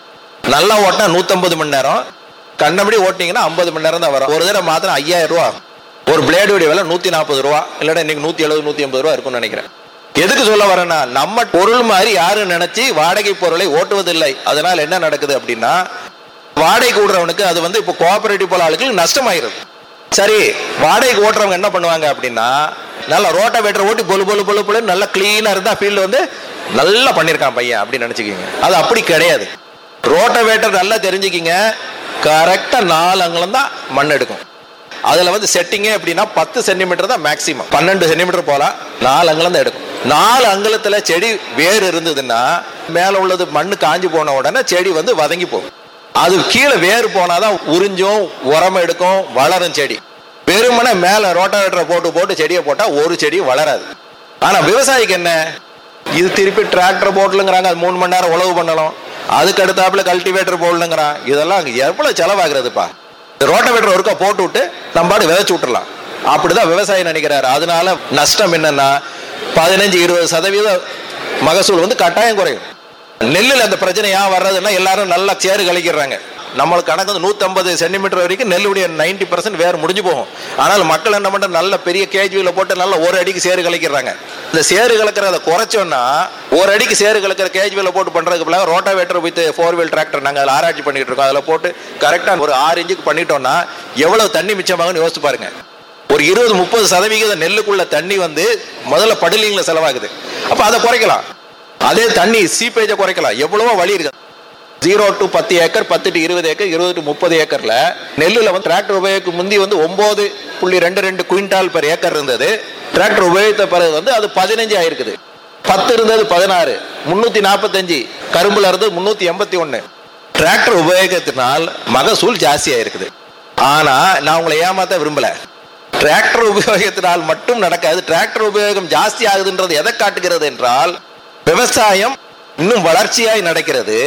நல்லா ஓட்டினா நூற்றம்பது மணி நேரம், கண்ணபடி ஓட்டினீங்கன்னா ஐம்பது மணி நேரம் தான் வரும். ஒரு தடவை மாத்திரம் ஐயாயிரம் ரூபா. ஒரு பிளேடுடைய விலை நூற்றி நாற்பது ரூபா, இல்லைன்னா இன்னைக்கு நூற்றி எழுபது நூற்றி ஐம்பது ரூபா இருக்கும்னு நினைக்கிறேன். எதுக்கு சொல்ல வரேன்னா, நம்ம பொருள் மாதிரி யாரும் நினைச்சு வாடகை பொருளை ஓட்டுவதில்லை. அதனால என்ன நடக்குது அப்படின்னா, வாடகைக்கு விடுறவனுக்கு அது வந்து இப்போ கோஆபரேட்டிவ் போல ஆளுக்கு நஷ்டமாயிருது. சரி, வாடகைக்கு ஓட்டுறவங்க என்ன பண்ணுவாங்க அப்படின்னா, நல்லா ரோட்டாவேட்டர் ஓட்டி பொழு பொழு பொழு பொழு நல்லா கிளீனா இருந்தா ஃபீல்டு வந்து நல்லா பண்ணியிருக்கான் பையன் அப்படின்னு நினைச்சுக்கிங்க. அது அப்படி கிடையாது. ரோட்டாவேட்டர் நல்லா தெரிஞ்சுக்கிங்க, கரெக்டா நாலு அங்குலம் தான் மண் எடுக்கும். அதுல வந்து செட்டிங்கே அப்படின்னா பத்து சென்டிமீட்டர் தான் மேக்சிமம், பன்னெண்டு சென்டிமீட்டர் போல நாலு அங்குலம் தான் எடுக்கும். நாலு அங்குலத்துல செடி வேர் இருந்ததுன்னா மேல உள்ளது மண்ணு காஞ்சி போன உடனே செடி வந்து வதங்கி போகும். அது கீழே வேறு போனாதான் உறிஞ்சும், உரமா எடுக்கும், வளரும் செடி. வெறுமனே மேல ரோட்டாவேட்டரை போட்டு போட்டு செடியை போட்டா ஒரு செடி வளராது. ஆனா விவசாயிக்கு என்ன, இது திருப்பி டிராக்டர் போடலுங்கிறாங்க, அது மூணு மணி நேரம் உழவு பண்ணலாம், அதுக்கு அடுத்தாப்புல கல்டிவேட்டர் போடலுங்கிறான். இதெல்லாம் எவ்வளவு செலவாகிறதுப்பா. ரோட்டாவேட்டர் ஒருக்கா போட்டு விட்டு நம்ம பாடு விதைச்சு விட்டுறலாம். அப்படிதான் விவசாயி நினைக்கிறாரு. அதனால நஷ்டம் என்னன்னா, பதினஞ்சு இருபது சதவீதம் மகசூல் வந்து கட்டாயம் குறையும். நெல்லில் அந்த பிரச்சனை ஏன் வர்றதுன்னா, எல்லாரும் நல்லா சேறு கழிக்கிறாங்க. நம்மளுக்கு கணக்கு வந்து நூத்தி ஐம்பது சென்டிமீட்டர் வரைக்கும் நெல்லுடைய நைன்டி பர்சன்ட் வேறு முடிஞ்சு போகும். ஆனால் மக்கள் என்ன பண்ற, நல்ல பெரிய கேஜ்வியில போட்டு நல்ல ஒரு அடிக்கு சேறு கழிக்கிறாங்க. இந்த சேறு கலக்கிறத குறைச்சோம்னா, ஒரு அடிக்கு சேறு கலக்கிற கேஜ்வியில போட்டு பண்றதுக்கு பிள்ளை rotavator with four wheel tractor நாங்கள் அதில் ஆராய்ச்சி பண்ணிட்டு இருக்கோம். அதில் போட்டு கரெக்டாக ஒரு ஆறு இன்ச்சுக்கு பண்ணிட்டோம்னா எவ்வளவு தண்ணி மிச்சமாகுன்னு யோசிச்சு பாருங்க. ஒரு இருபது முப்பது சதவீதம் நெல்லுக்குள்ள தண்ணி வந்து முதல்ல படுலிங்ல செலவாகுது. அப்ப அதை குறைக்கலாம். அதே தண்ணி சீப்பேஜை குறைக்கலாம். எவ்வளவோ வழி இருக்கு. ஜீரோ டு பத்து ஏக்கர், பத்து டு இருபது ஏக்கர், இருபது டு முப்பது ஏக்கர்ல நெல்லுல வந்து டிராக்டர் உபயோகிக்கு முந்தி வந்து ஒன்பது புள்ளி ரெண்டு ரெண்டு குவிண்டால் பெர் ஏக்கர் இருந்தது. டிராக்டர் உபயோகித்த பிறகு வந்து அது பதினஞ்சு ஆயிருக்குது. பத்து இருந்தது பதினாறு, முன்னூத்தி நாற்பத்தஞ்சு. கரும்புல இருந்து முன்னூத்தி எண்பத்தி ஒன்னு. டிராக்டர் உபயோகத்தினால் மகசூல் ஜாஸ்தி ஆயிருக்குது. ஆனா நான் உங்களை ஏமாத்த விரும்பல. டிராக்டர் உபயோகத்தினால் மட்டும் நடக்காது. டிராக்டர் உபயோகம் ஜாஸ்தி ஆகுதுன்றது எதை காட்டுகிறது என்றால், விவசாயம் இன்னும் வளர்ச்சியாய் நடக்கிறது.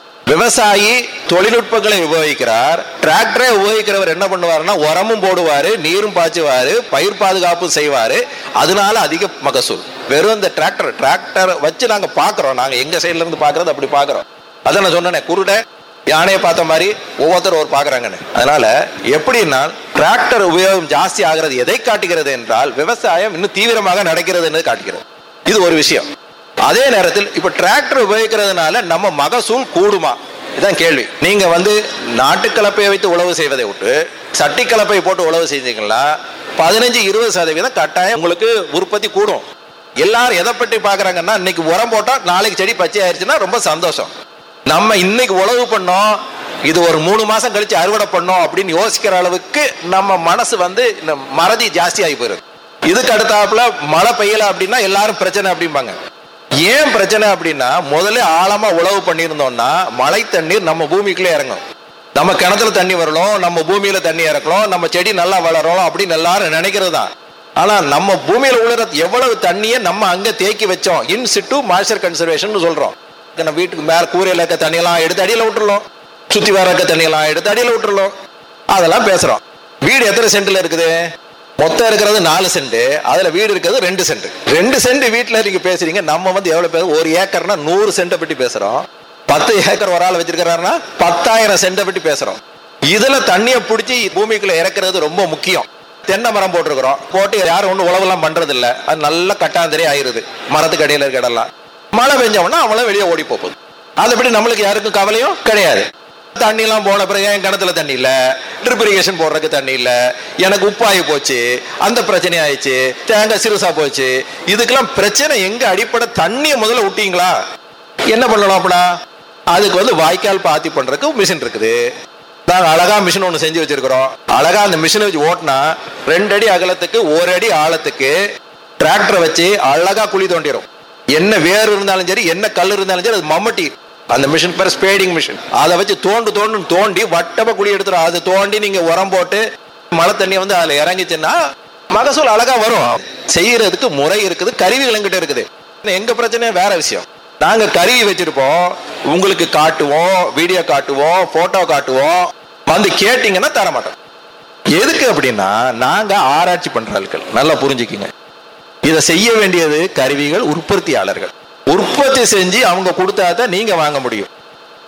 விவசாயி தொழில்நுட்பங்களை உபயோகிக்கிறார். டிராக்டரை உபயோகிக்கிறவர் என்ன பண்ணுவாருன்னா, உரமும் போடுவாரு, நீரும் பாய்ச்சுவாரு, பயிர் பாதுகாப்பும் செய்வாரு. அதனால அதிக மகசூல். வெறும் இந்த டிராக்டர் டிராக்டர் வச்சு நாங்க பாக்குறோம், நாங்க எங்க சைட்ல இருந்து பாக்குறது அப்படி பாக்குறோம். அதான் நான் சொன்னேன், குருட யானையை பார்த்த மாதிரி ஒவ்வொருத்தரும் ஒரு பாக்குறாங்கன்னு. அதனால எப்படின்னா, டிராக்டர் உபயோகம் ஜாஸ்தி ஆகிறது எதை காட்டுகிறது என்றால், விவசாயம் இன்னும் தீவிரமாக நடக்கிறது என்று காட்டுகிறது. இது ஒரு விஷயம். அதே நேரத்தில் இப்ப டிராக்டர் உபயோகிக்கிறதுனால நம்ம மகசூல் கூடுமா, இதான் கேள்வி. நீங்க வந்து நாட்டு கலப்பையை வைத்து உழவு செய்வதை விட்டு சட்டி கலப்பை போட்டு உழவு செஞ்சீங்கன்னா பதினஞ்சு இருபது சதவீதம் கட்டாயம் உங்களுக்கு உற்பத்தி கூடும். எல்லாரும் எதை பற்றி பாக்குறாங்கன்னா, இன்னைக்கு உரம் போட்டா நாளைக்கு செடி பச்சை ஆயிடுச்சுன்னா ரொம்ப சந்தோஷம். நம்ம இன்னைக்கு உழவு பண்ணோம், இது ஒரு மூணு மாசம் கழிச்சு அறுவடை பண்ணோம் அப்படின்னு யோசிக்கிற அளவுக்கு நம்ம மனசு வந்து மறதி ஜாஸ்தி ஆகி போயிருக்கு. இதுக்கு அடுத்தாப்புல மழை பெய்யல அப்படின்னா எல்லாரும் பிரச்சனை அப்படிம்பாங்க. ஏன் பிரச்சனை அப்படின்னா, முதல்ல ஆழமா உழவு பண்ணியிருந்தோம்னா மழை தண்ணீர் நம்ம பூமிக்குள்ளே இறங்கும். நம்ம கிணத்துல தண்ணி வரணும், நம்ம பூமியில தண்ணி இறக்கணும், நம்ம செடி நல்லா வளரும் அப்படின்னு எல்லாரும் நினைக்கிறது தான். ஆனா நம்ம பூமியில உள்ள எவ்வளவு தண்ணியை நம்ம அங்க தேக்கி வச்சோம், இன் சிட்டு மாய்ஸ்சர் கன்சர்வேஷன் சொல்றோம். நம்ம வீட்டுக்கு மேல கூரையில இருக்க தண்ணியெல்லாம் எடுத்து அடியில விட்டுறோம், சுத்தி வர இருக்க தண்ணியெல்லாம் எடுத்து அடியில விட்டுறோம், அதெல்லாம் பேசுறோம். வீடு எத்தனை சென்ட்ல இருக்குது? மொத்தம் இருக்கிறது நாலு சென்ட், அதுல வீடு இருக்கிறது ரெண்டு சென்ட். ரெண்டு சென்ட் வீட்டுல நீங்க பேசுறீங்க. நம்ம வந்து எவ்வளவு பேர், ஒரு ஏக்கர்னா நூறு சென்ட பற்றி பேசுறோம். பத்து ஏக்கர் ஒரு ஆள் வச்சிருக்கிறாருன்னா பத்தாயிரம் சென்ட பற்றி பேசுறோம். இதுல தண்ணியை பிடிச்சி பூமிக்குள்ள இறக்குறது ரொம்ப முக்கியம். தென்னை மரம் போட்டிருக்கிறோம், போட்டு யாரும் ஒன்றும் உழவெல்லாம் பண்றது இல்லை, அது நல்லா கட்டாந்தரே ஆயிருது. மரத்துக்கு அடியில் இருக்க இடம்லாம் மழை பெஞ்சவொன்னா அவளை வெளியே ஓடி போகுது. அதை பற்றி நம்மளுக்கு யாருக்கும் கவலையும் கிடையாது. தண்ணி எல்லாம் போன பிறகு என் கிணத்துல தண்ணி இல்ல, ட்ரிப் இரிகேஷன் போடுறதுக்கு தண்ணி இல்ல, எனக்கு உப்பாயி போச்சு, அந்த பிரச்சனை ஆயிடுச்சு, தேங்காய் சிறுசா போச்சு. இதுக்கெல்லாம் பிரச்சனை எங்க அடிப்படை தண்ணியை முதல்ல விட்டீங்களா? என்ன பண்ணலாம் அப்படின்னா, அதுக்கு வந்து வாய்க்கால் பாத்தி பண்றதுக்கு மிஷின் இருக்குது. நாங்க அழகா மிஷின் ஒண்ணு செஞ்சு வச்சிருக்கிறோம். அழகா அந்த மிஷினை வச்சு ஓட்டினா ரெண்டு அடி அகலத்துக்கு ஒரு அடி ஆழத்துக்கு டிராக்டரை வச்சு அழகா குழி தோண்டிடும். என்ன வேறு இருந்தாலும் சரி, என்ன கல் இருந்தாலும் சரி, அது மம்மட்டி. அந்த மிஷின் பேர் ஸ்பேடிங் மிஷின். அதை வச்சு தோண்டு தோண்டு தோண்டி வட்டமா குழி எடுத்துரும். அது தோண்டி நீங்க உரம் போட்டு மழை தண்ணி வந்து அதுல இறங்கிச்சுன்னா மகசூல் அழகா வரும். செய்யறதுக்கு முறை இருக்குது, கருவிகள் எங்கிட்ட இருக்குது. எங்க பிரச்சனை வேற விஷயம். நாங்க கருவி வச்சிருப்போம், உங்களுக்கு காட்டுவோம், வீடியோ காட்டுவோம், போட்டோ காட்டுவோம், வந்து கேட்டீங்கன்னா தர மாட்டோம். எதுக்கு அப்படின்னா, நாங்க ஆராய்ச்சி பண்ற ஆட்கள், நல்லா புரிஞ்சுக்கிங்க. இதை செய்ய வேண்டியது கருவிகள், உற்பத்தியாளர்கள். உற்பத்தி செஞ்சு அவங்க கொடுத்தாதான் நீங்க வாங்க முடியும்.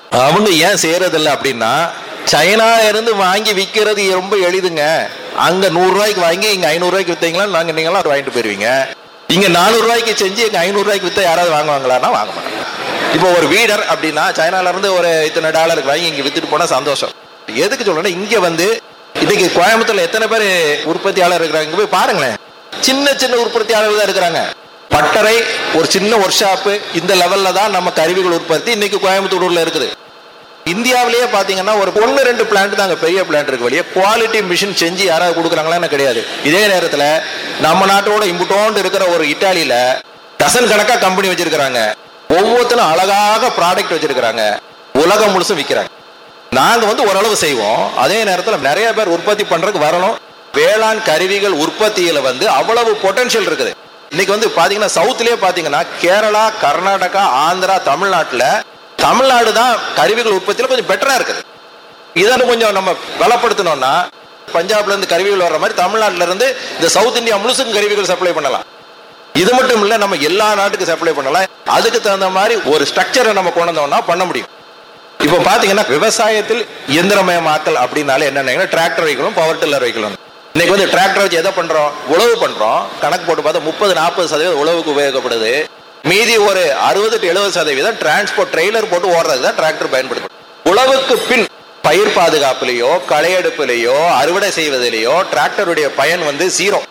அவங்க ஏன் செய்யறதில்லை அப்படின்னா, சைனா இருந்து வாங்கி விற்கிறது ரொம்ப எளிதுங்க. அங்க நூறு ரூபாய்க்கு வாங்கி இங்க ஐநூறு ரூபாய்க்கு வித்தீங்களா, நாங்க நீங்களாம் வாங்கிட்டு போயிருவீங்க. இங்க நானூறு ரூபாய்க்கு செஞ்சு இங்க ஐநூறு ரூபாய்க்கு வித்தா யாராவது வாங்குவாங்களான்னா வாங்க மாட்டாங்க. இப்போ ஒரு வீடர் அப்படின்னா சைனால இருந்து ஒரு இத்தனை டாலருக்கு வாங்கி இங்க வித்துட்டு போனா சந்தோஷம். எதுக்கு சொல்றேன்னா, இங்க வந்து இன்னைக்கு கோயம்புத்தூர்ல எத்தனை பேர் உற்பத்தியாளர் இருக்கிறாங்க, இங்க போய் பாருங்களேன். சின்ன சின்ன உற்பத்தியாளர் தான் இருக்கிறாங்க. பட்டறை ஒரு சின்ன ஒர்க் ஷாப்பு, இந்த லெவல்ல தான் நம்ம கருவிகள் உற்பத்தி இன்னைக்கு கோயம்புத்தூர்ல இருக்குது. இந்தியாவிலேயே பாத்தீங்கன்னா ஒரு ஒன்னு ரெண்டு பிளான்ட் தாங்க பெரிய பிளான்ட் இருக்கு. வெளியே குவாலிட்டி மிஷின் செஞ்சு யாராவது கொடுக்குறாங்களா கிடையாது. இதே நேரத்துல நம்ம நாட்டோட இம்புட்டோண்டு இருக்கிற ஒரு இட்டாலியில டசன் கணக்கா கம்பெனி வச்சிருக்கிறாங்க. ஒவ்வொருத்தரும் அழகாக ப்ராடக்ட் வச்சிருக்கிறாங்க, உலகம் முழுசும் விற்கிறாங்க. நாங்க வந்து ஓரளவு செய்வோம், அதே நேரத்தில் நிறைய பேர் உற்பத்தி பண்றதுக்கு வரணும். வேளாண் கருவிகள் உற்பத்தியில வந்து அவ்வளவு பொட்டன்ஷியல் இருக்குது. இன்னைக்கு வந்து பாத்தீங்கன்னா சவுத்லயே பாத்தீங்கன்னா கேரளா, கர்நாடகா, ஆந்திரா, தமிழ்நாட்டுல தமிழ்நாடு தான் கருவிகள் உற்பத்தியில கொஞ்சம் பெட்டரா இருக்குது. இதை கொஞ்சம் நம்ம பலப்படுத்தணும்னா பஞ்சாப்ல இருந்து கருவிகள் வர்ற மாதிரி தமிழ்நாட்டுல இருந்து இந்த சவுத் இந்தியா முழுசுக்கும் கருவிகள் சப்ளை பண்ணலாம். இது மட்டும் இல்ல, நம்ம எல்லா நாட்டுக்கும் சப்ளை பண்ணலாம். அதுக்கு தகுந்த மாதிரி ஒரு ஸ்ட்ரக்சரை நம்ம கொண்டு வந்தோம்னா பண்ண முடியும். இப்ப பாத்தீங்கன்னா விவசாயத்தில் இயந்திரமயமாக்கல் அப்படின்னாலே என்னன்னா, டிராக்டர் வைக்கணும், பவர் டில்லர் வைக்கணும். இன்னைக்கு வந்து டிராக்டர் வச்சு எதை பண்றோம், உழவு பண்றோம். கணக்கு போட்டு பார்த்தா முப்பது நாற்பது சதவீதம் உழவுக்கு உபயோகப்படுது. மீதி ஒரு அறுபது டு எழுபது சதவீதம் டிரான்ஸ்போர்ட் ட்ரெய்லர் போட்டு ஓடுறது தான் டிராக்டர் பயன்படுத்தும். உழவுக்கு பின் பயிர் பாதுகாப்பிலேயோ களையெடுப்பிலேயோ அறுவடை செய்வதிலேயோ டிராக்டருடைய பயன் வந்து ஜீரோ.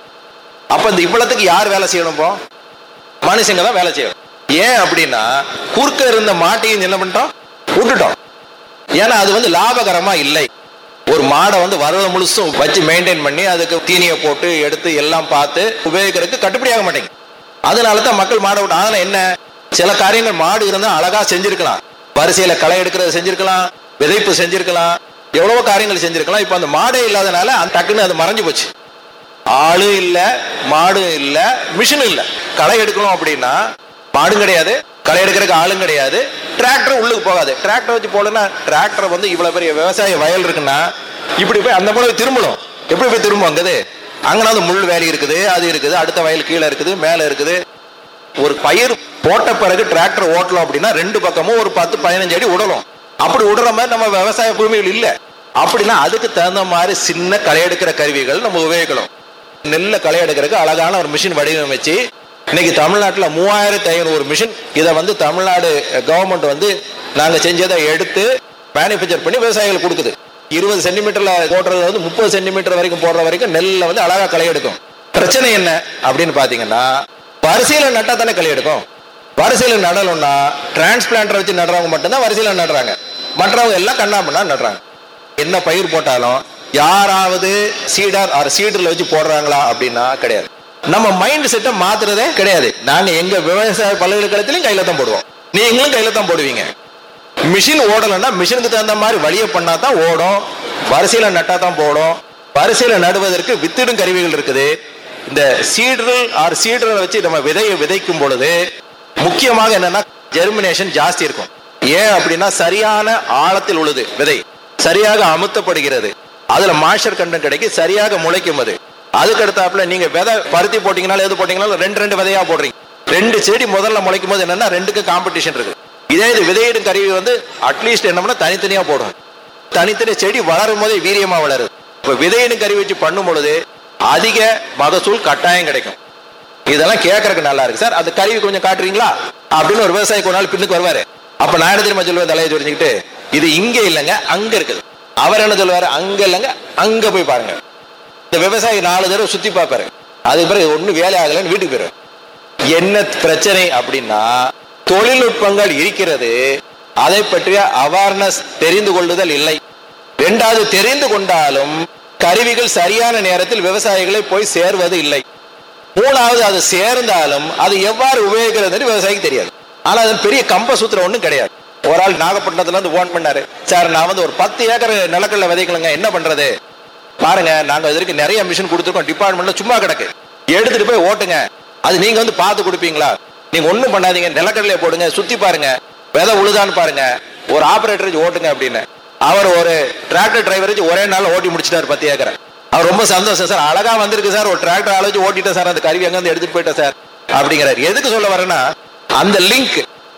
அப்ப இந்த இவ்வளவுக்கு யார் வேலை செய்யணும்? மனுஷங்க தான் வேலை செய்யணும். ஏன் அப்படின்னா, குறுக்க இருந்த மாட்டையும் என்ன பண்ணிட்டோம், விட்டுட்டோம். ஏன்னா அது வந்து லாபகரமா இல்லை. ஒரு மாடை வந்து வருடம் முழுசும் வச்சு மெயின்டைன் பண்ணி அதுக்கு தீனியை போட்டு எடுத்து எல்லாம் பார்த்து உபயோகிக்கிறதுக்கு கட்டுப்படி ஆக மாட்டேங்குது. அதனால தான் மக்கள் மாடை விட்டு. அதனால என்ன, சில காரியங்கள் மாடு இருந்தா அழகா செஞ்சிருக்கலாம். வரிசையில களை எடுக்கிறது செஞ்சிருக்கலாம், விதைப்பு செஞ்சிருக்கலாம், எவ்வளவோ காரியங்கள் செஞ்சிருக்கலாம். இப்ப அந்த மாடே இல்லாதனால அந்த டக்குன்னு அது மறைஞ்சு போச்சு. ஆளு இல்ல, மாடு இல்ல, மிஷின் இல்ல. களை எடுக்கணும் அப்படின்னா மாடும் கிடையாது, களை எடுக்கிறதுக்கு ஆளும் கிடையாது, டிராக்டர் உள்ளுக்கு போகாது. டிராக்டர் வச்சு போலன்னா டிராக்டர் வந்து இவ்வளவு பெரிய விவசாய வயல் இருக்குன்னா இப்படி போய் அந்த போல திரும்பணும். எப்படி போய் திரும்பும்? அங்கது அங்கன்னா அந்த முள் வேலி இருக்குது, அது இருக்குது, அடுத்த வயல் கீழே இருக்குது, மேல இருக்குது. ஒரு பயிர் போட்ட பிறகு டிராக்டர் ஓட்டலாம் அப்படின்னா ரெண்டு பக்கமும் ஒரு பத்து பதினஞ்சு அடி விடணும். அப்படி விடுற மாதிரி நம்ம விவசாய பூமிகள் இல்லை. அப்படின்னா அதுக்கு தகுந்த மாதிரி சின்ன களை எடுக்கிற கருவிகள் நம்ம உபயோகிக்கணும். நெல்ல களை எடுக்கிறதுக்கு அழகான ஒரு மிஷின் வடிவமைச்சு இன்னைக்கு தமிழ்நாட்டில் மூவாயிரத்தி ஐநூறு மிஷின், இதை வந்து தமிழ்நாடு கவர்மெண்ட் வந்து நாங்க செஞ்சதை எடுத்து மேனுபேக்சர் பண்ணி விவசாயிகளுக்கு கொடுக்குது. இருபது சென்டிமீட்டர்ல போடுறது வந்து முப்பது சென்டிமீட்டர் வரைக்கும் போடுற வரைக்கும் நெல்ல வந்து அழகா களை எடுக்கும். பிரச்சனை என்ன அப்படின்னு பாத்தீங்கன்னா, வரிசையில நட்டா தானே களை எடுக்கும். வரிசையில நடணும்னா டிரான்ஸ்பிளான்டர் வச்சு நடுறவங்க மட்டும்தான் வரிசையில நடுறாங்க, மற்றவங்க எல்லாம் கண்ணாமண்ணா நடுறாங்க. என்ன பயிர் போட்டாலும் யாராவது சீடர் ஆர் சீடர்ல வச்சு போடுறாங்களா அப்படின்னா கிடையாது. நம்ம மைண்ட் செட்டை மாத்துறதே கிடையாது. நாங்க எங்க விவசாய பல்கலைக்கழகத்திலையும் கையில தான் போடுவோம், நீங்களும் கையில தான் போடுவீங்க. மிஷின் ஓடலைன்னா மிஷினுக்கு தகுந்த மாதிரி வழியை பண்ணா தான் ஓடும், வரிசையில நட்டா தான் போடும். வரிசையில நடுவதற்கு வித்திடும் கருவிகள் இருக்குது. இந்த சீடர்கள் ஆர் சீடரை வச்சு நம்ம விதையை விதைக்கும் பொழுது முக்கியமாக என்னன்னா ஜெர்மினேஷன் ஜாஸ்தி இருக்கும். ஏன் அப்படின்னா சரியான ஆழத்தில் உள்ளது விதை, சரியாக அமுத்தப்படுகிறது, அதுல மாய்ச்சர் கண்டென்ட் கிடைக்கும், சரியாக முளைக்கும். அது அதுக்கு அடுத்தாப்புல நீங்க விதை பருத்தி போட்டீங்கனாலும் எது போட்டீங்கனாலும் ரெண்டு ரெண்டு விதையா போடுறீங்க. ரெண்டு செடி முதல்ல முளைக்கும் போது என்னன்னா ரெண்டுக்கு காம்படிஷன் இருக்கு. இதே இது விதையிடும் கருவி வந்து அட்லீஸ்ட் என்ன தனித்தனியா போடும். தனித்தனி செடி வளரும் போதே வீரியமா வளருது. இப்ப விதையிடும் கருவி வச்சு பண்ணும் பொழுது அதிக மகசூல் கட்டாயம் கிடைக்கும். இதெல்லாம் கேட்கறதுக்கு நல்லா இருக்கு சார், அந்த கருவி கொஞ்சம் காட்டுறீங்களா அப்படின்னு ஒரு விவசாயி ஒரு நாள் பின்னுக்கு வருவாரு. அப்ப நான் என்ன தெரியுமா சொல்லுவேன், தலையை சொல்லிக்கிட்டு, இது இங்க இல்லைங்க அங்க இருக்குது. அவர் என்ன சொல்லுவாரு, அங்க இல்லைங்க அங்க போய் பாருங்க. இந்த விவசாயி நாலு தடவை சுத்தி பார்ப்பாரு, அதுக்கு பிறகு ஒன்னும் வேலை ஆகலன்னு வீட்டுக்கு போயிரு. என்ன பிரச்சனை அப்படின்னா, தொழில்நுட்பங்கள் இருக்கிறது, அதை பற்றிய அவேர்னஸ் தெரிந்து கொள்ளுதல் இல்லை. இரண்டாவது, தெரிந்து கொண்டாலும் கருவிகள் சரியான நேரத்தில் விவசாயிகளை போய் சேர்வது இல்லை. மூணாவது, அது சேர்ந்தாலும் அது எவ்வாறு உபயோகிக்கிறது விவசாயிக்கு தெரியாது. ஆனா அது பெரிய கம்ப சூத்திரம் ஒண்ணும் கிடையாது. ஒரு ஆள் நாகப்பட்டினத்துல இருந்து போன் பண்ணாரு, சார் நான் வந்து ஒரு பத்து ஏக்கர் நிலக்கடலை விதைக்கலங்க, என்ன பண்றது? பாருங்க, நாங்க இதற்கு நிறைய மிஷின் கொடுத்துருக்கோம், டிபார்ட்மெண்ட்ல சும்மா கிடக்கு, எடுத்துட்டு போய் ஓட்டுங்க. அது நீங்க வந்து பார்த்து கொடுப்பீங்களா? நீங்க ஒண்ணும் பண்ணாதீங்க, நிலக்கடலையை போடுங்க, சுத்தி பாருங்க, விதை உழுதான்னு பாருங்க, ஒரு ஆபரேட்டர் வச்சு ஓட்டுங்க அப்படின்னு. அவர் ஒரு டிராக்டர் டிரைவர் வச்சு ஒரே நாள் ஓட்டி முடிச்சிட்டாரு பத்து ஏக்கரை. அவர் ரொம்ப சந்தோஷம், சார் அழகா வந்திருக்கு சார், ஒரு டிராக்டர் ஆள வச்சு ஓட்டிட்டேன் சார், அந்த கருவி அங்க இருந்து எடுத்துட்டு போயிட்டேன் சார் அப்படிங்கிறாரு. எதுக்கு சொல்ல வரேன்னா, அந்த லிங்க்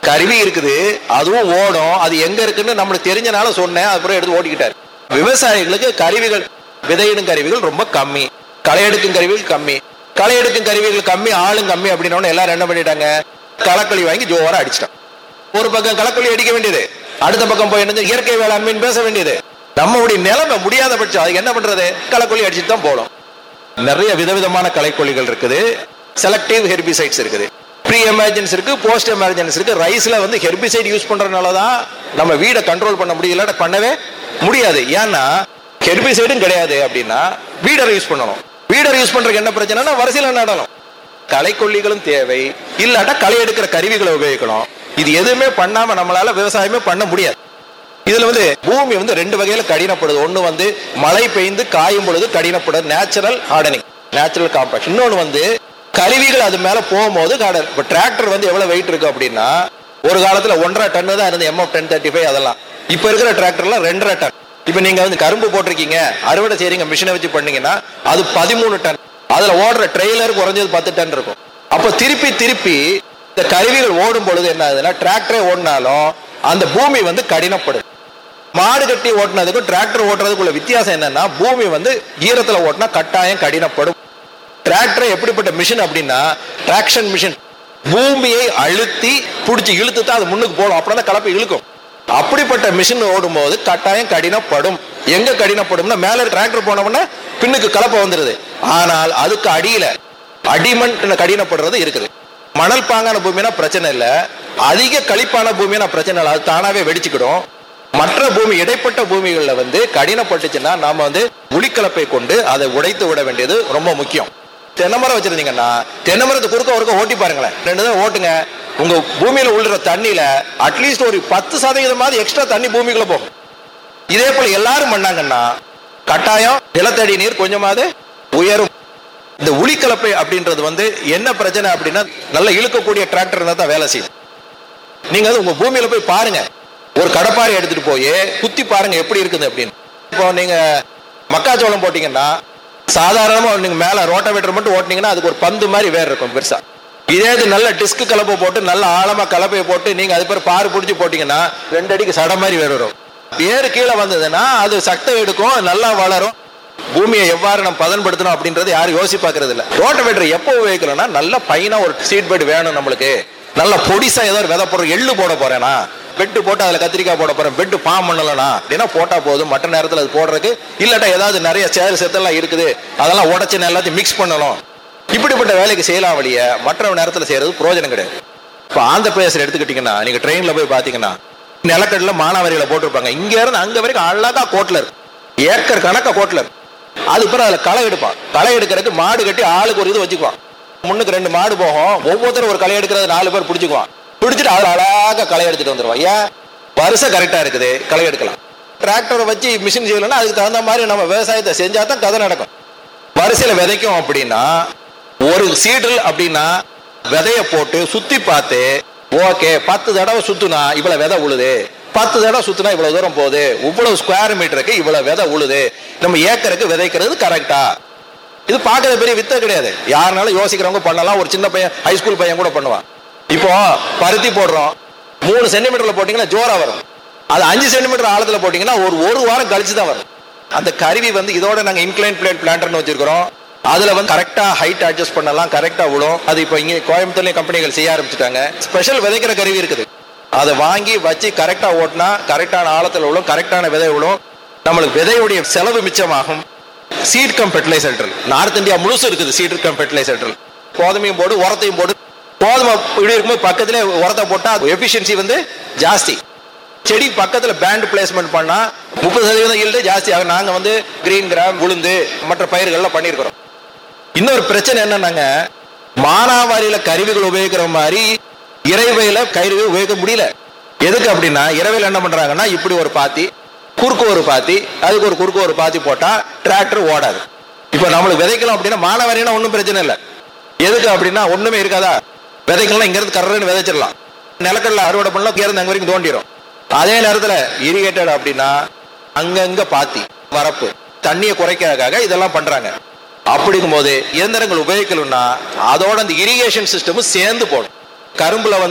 கருவி இருக்குது, அதுவும் ஓடும். அது எங்க இருக்குன்னு நம்மளுக்கு தெரிஞ்சனால சொன்னேன், அப்புறம் எடுத்து ஓட்டிக்கிட்டாரு. விவசாயிகளுக்கு கருவிகள், விதையிடும் கருவிகள் ரொம்ப கம்மி, களை எடுக்கும் கருவிகள் கம்மி. களை எடுக்கும் கருவிகள் கம்மி, ஆளும் கம்மி அப்படின்னா எல்லாரும் என்ன பண்ணிட்டாங்க, களக்களி வாங்கி ஜோரா அடிச்சிட்டான். ஒரு பக்கம் களக்களி அடிக்க வேண்டியது, அடுத்த பக்கம் போய் என்ன இயற்கை வேளாண்மைன்னு பேச வேண்டியது. நம்மளுடைய நிலைமை முடியாத பட்சம் அதுக்கு என்ன பண்றது, களக்கொல்லி அடிச்சுட்டு தான் போகணும். நிறைய விதவிதமான களைக்கொல்லிகள் இருக்குது. செலக்டிவ் ஹெர்பிசைட்ஸ் இருக்குது, ப்ரீ எமர்ஜென்சி இருக்கு, போஸ்ட் எமர்ஜென்சி இருக்கு. ரைஸ்ல வந்து ஹெர்பிசைட் யூஸ் பண்றதுனால தான் நம்ம வீடை கண்ட்ரோல் பண்ண முடியல, பண்ணவே முடியாது. ஏன்னா ஹெர்பிசைடும் கிடையாது அப்படின்னா வீடரை யூஸ் பண்ணணும். வீடரை யூஸ் பண்றதுக்கு என்ன பிரச்சனைனா வரிசையில் நடணும். களைக்கொல்லிகளும் தேவை, இல்லாட்டா களை எடுக்கிற கருவிகளை உபயோகிக்கணும். இது எதுவுமே பண்ணாம நம்மளால விவசாயமே பண்ண முடியாது. இதுல வந்து பூமி வந்து ரெண்டு வகையில கடினப்படுது. ஒண்ணு வந்து மழை பெய்ந்து காயும் பொழுது கடினப்படுது, நேச்சுரல் ஹார்டனிங், நேச்சுரல் காம்பாக்ட். இன்னொன்னு வந்து கருவிகள் அது மேல போகும்போது கார்டன். இப்போ டிராக்டர் வந்து எவ்வளவு வெயிட் இருக்கு அப்படின்னா, ஒரு காலத்துல ஒன்றரை டன்னு தான் இருந்தது எம்எஃப் டென் தேர்ட்டி ஃபைவ் அதெல்லாம். இப்ப இருக்கிற டிராக்டர்லாம் ரெண்டரை டன். இப்ப நீங்க வந்து கரும்பு போட்டிருக்கீங்க, அறுவடை செய்றீங்க, மிஷினை வச்சு பண்ணீங்கன்னா அது பதிமூணு டன். அதுல ஓடுற ட்ரெய்லர் குறைஞ்சது பத்து டன் இருக்கும். அப்போ திருப்பி திருப்பி இந்த கருவிகள் ஓடும் பொழுது என்ன ஆகுதுன்னா, டிராக்டரே ஓடினாலும் அந்த பூமி வந்து கடினப்படும். மாடு கட்டி ஓட்டினதுக்கும் டிராக்டர் ஓட்டுறதுக்குள்ள வித்தியாசம் என்னன்னா, பூமி வந்து ஈரத்துல ஓட்டினா கட்டாயம் கடினப்படும். டிராக்டர் எப்படிப்பட்ட மிஷின் அப்படின்னா, டிராக்ஷன் மிஷின். பூமியை அழுத்தி பிடிச்சி இழுத்து தான் அது முன்னுக்கு போடும், அப்படின்னா கலப்பை இழுக்கும். அப்படிப்பட்ட மிஷின் ஓடும் போது கட்டாயம் கடினப்படும். எங்க கடினப்படும்னா, மேல டிராக்டர் போனோம்னா பின்னுக்கு கலப்பை வந்துருது. ஆனால் அதுக்கு அடியில அடிமண் கடினப்படுறது இருக்குது. மணல் பாங்கான பூமினா பிரச்சனை இல்லை, அதிக களிப்பான பூமினா பிரச்சனை இல்லை, அது தானாவே வெடிச்சுக்கிடும். மற்ற பூமி, இடைப்பட்ட பூமிகள்ல வந்து கடினப்பட்டுச்சுன்னா நாம வந்து உளிக்கலப்பை கொண்டு அதை உடைத்து விட வேண்டியது ரொம்ப முக்கியம். தென்னைமரம் வச்சிருந்தீங்கன்னா தென்னைமரத்தை குறுக்க ஒருக்க ஓட்டி பாருங்களேன், ரெண்டு தான் ஓட்டுங்க. உங்க பூமியில உள்ள தண்ணியில அட்லீஸ்ட் ஒரு பத்து சதவீதமாவது எக்ஸ்ட்ரா தண்ணி பூமிக்குள்ள போகும். இதே போல எல்லாரும் பண்ணாங்கன்னா கட்டாயம் நிலத்தடி நீர் கொஞ்சமாவது உயரும். இந்த உளிக்கலப்பை அப்படின்றது வந்து என்ன பிரச்சனை அப்படின்னா, நல்லா இழுக்கக்கூடிய டிராக்டர் இருந்தா தான் வேலை செய்யும். நீங்க வந்து உங்க பூமியில போய் பாருங்க, ஒரு கடப்பாறை எடுத்துட்டு போய் குத்தி பாருங்க எப்படி இருக்குது அப்படின்னு. இப்போ நீங்க மக்காச்சோளம் போட்டீங்கன்னா சாதாரணமா நீங்க மேல ரோட்டாவேட்டர் மட்டும் ஓட்டினீங்கன்னா அதுக்கு ஒரு பந்து மாதிரி வேர் இருக்கும் பெருசா. இதே இது நல்ல டிஸ்க் கலப்பை போட்டு நல்ல ஆழமா கலப்பையை போட்டு நீங்க அது பேர் பாரு பிடிச்சி போட்டீங்கன்னா ரெண்டு அடிக்கு சட மாதிரி வேர் வரும். வேறு கீழே வந்ததுன்னா அது சக்தி எடுக்கும், நல்லா வளரும். பூமியை எவ்வாறு நம்ம பதன்படுத்தணும் அப்படின்றது யாரும் யோசி பார்க்கறது இல்லை. ரோட்டாவேட்டர் எப்போ உபயோகிக்கணும்னா, நல்ல பையனா ஒரு சீட் பெட் வேணும் நம்மளுக்கு. நல்ல பொடிசா ஏதோ ஒரு விதை போடுற எள்ளு போட போறேனா, பெட்டு போட்டு அதுல கத்திரிக்காய் போட போறேன், பெட்டு பாம் பண்ணலனா அப்படின்னா போட்டா போதும். மற்ற நேரத்தில் அது போடுறதுக்கு இல்லாட்டா ஏதாவது நிறைய சேர் செத்தெல்லாம் இருக்குது, அதெல்லாம் உடச்சு எல்லாத்தையும் மிக்ஸ் பண்ணணும். இப்படிப்பட்ட வேலைக்கு செய்யலாம் வழிய மற்ற நேரத்தில் செய்யறது பிரயோஜனம் கிடையாது. இப்போ ஆந்திர பிரதேசம் எடுத்துக்கிட்டீங்கன்னா, நீங்க ட்ரெயின்ல போய் பாத்தீங்கன்னா நிலக்கடல மானாவாரியில போட்டிருப்பாங்க. இங்க இருந்து அங்க வரைக்கும் அழகா கோட்ல இருக்கு, ஏக்கர் கணக்கா கோட்ல இருக்கு. அதுக்கப்புறம் அதுல களை எடுப்பான். களை எடுக்கிறதுக்கு மாடு கட்டி ஆளுக்கு ஒரு இது வச்சுக்குவான். முன்னுக்கு ரெண்டு மாடு போகும், ஒவ்வொருத்தரும் ஒரு களை எடுக்கிறது நாலு பேர் பிடிச்சிக்குவான். பிடிச்சிட்டு அதுல அழகா களை எடுத்துட்டு வந்துருவான். ஏன், வருஷம் கரெக்டா இருக்குது, களை எடுக்கலாம். டிராக்டரை வச்சு மிஷின் செய்யலன்னா அதுக்கு தகுந்த மாதிரி நம்ம விவசாயத்தை செஞ்சா தான் கதை நடக்கும். வரிசையில விதைக்கும் அப்படின்னா ஒரு சீடல் அப்படின்னா விதைய போட்டு சுத்தி பார்த்து, ஓகே பத்து தடவை சுத்துனா இவ்வளவு விதை உழுது, பத்து தடவை சுத்துனா இவ்வளவு தூரம் போகுது, இவ்வளவு ஸ்கொயர் மீட்டருக்கு இவ்வளவு விதை உழுது, நம்ம ஏக்கருக்கு விதைக்கிறது கரெக்டா. இது பார்க்கறது பெரிய வித்தை கிடையாது, யாருனாலும் யோசிக்கிறவங்க பண்ணலாம். ஒரு சின்ன பையன், ஹைஸ்கூல் பையன் கூட பண்ணுவான். இப்போ பருத்தி போடுறோம், மூணு சென்டிமீட்டர்ல போட்டீங்கன்னா ஜோரா வரும். அது அஞ்சு சென்டிமீட்டர் ஆழத்துல போட்டீங்கன்னா ஒரு ஒரு வாரம் கழிச்சு தான் வரும். அந்த கருவி வந்து இதோட நாங்க இன்க்ளைன் பிளேட் பிளான்டர்னு வச்சிருக்கிறோம். அதுல வந்து கரெக்டா ஹைட் அட்ஜஸ்ட் பண்ணலாம், கரெக்டா விழும். அது இப்போ இங்க கோயம்புத்தூர்ல கம்பெனிகள் செய்ய ஆரம்பிச்சுட்டாங்க. ஸ்பெஷல் விதைக்கிற கருவி இருக்குது, அதை வாங்கி வச்சு கரெக்டா ஓட்டினா கரெக்டான ஆழத்துல விழும், கரெக்டான விதை விழும். நம்மளுக்கு விதையுடைய செலவு மிச்சமாகும். Seed cum fertiliser north India முழுசு இருக்குது. சீட் கம் ஃபெர்டிலைசர் கோதுமையும் போடு உரத்தையும் போடு. கோதுமை இப்படி இருக்கும்போது பக்கத்திலே உரத்தை போட்டா எஃபிஷியன்சி வந்து ஜாஸ்தி. செடி பக்கத்துல பேண்ட் பிளேஸ்மெண்ட் பண்ணா முப்பது சதவீதம் ஈல்டு ஜாஸ்தி ஆகும். நாங்க வந்து கிரீன் கிராம், உளுந்து, மற்ற பயிர்கள்லாம் பண்ணியிருக்கிறோம். இன்னொரு பிரச்சனை என்னன்னாங்க, மானாவாரியில கருவிகள் உபயோகிக்கிற மாதிரி இறைவையில கருவி உபயோகிக்க முடியல. எதுக்கு அப்படின்னா, இறைவையில் என்ன பண்றாங்கன்னா, இப்படி ஒரு பாத்தி, குறுக்கு ஒரு பாத்தி, அதுக்கு ஒரு குறுக்கு ஒரு பாத்தி போட்டா டிராக்டர் ஓடாது. இப்ப நம்மளுக்கு விதைக்கலாம் அப்படின்னா மானாவாரினா ஒன்றும் பிரச்சனை இல்லை. எதுக்கு அப்படின்னா ஒண்ணுமே இருக்காதா, விதைக்கலாம் இங்க இருந்து கர்றன்னு விதைச்சிடலாம். நிலக்கடல அறுவடை பண்ணலாம், இங்க இருந்து அங்க வரைக்கும் தோண்டிடும். அதே நேரத்துல இரிகேட்டட் அப்படின்னா அங்கங்க பாத்தி, வரப்பு, தண்ணியை குறைக்கிறதுக்காக இதெல்லாம் பண்றாங்க. அப்படிங்கும் போது இயந்திரங்கள் உபயோகிக்கணும்னா அதோட அந்த இரிகேஷன் சிஸ்டமும் சேர்ந்து போடும். கரும்புல வந்து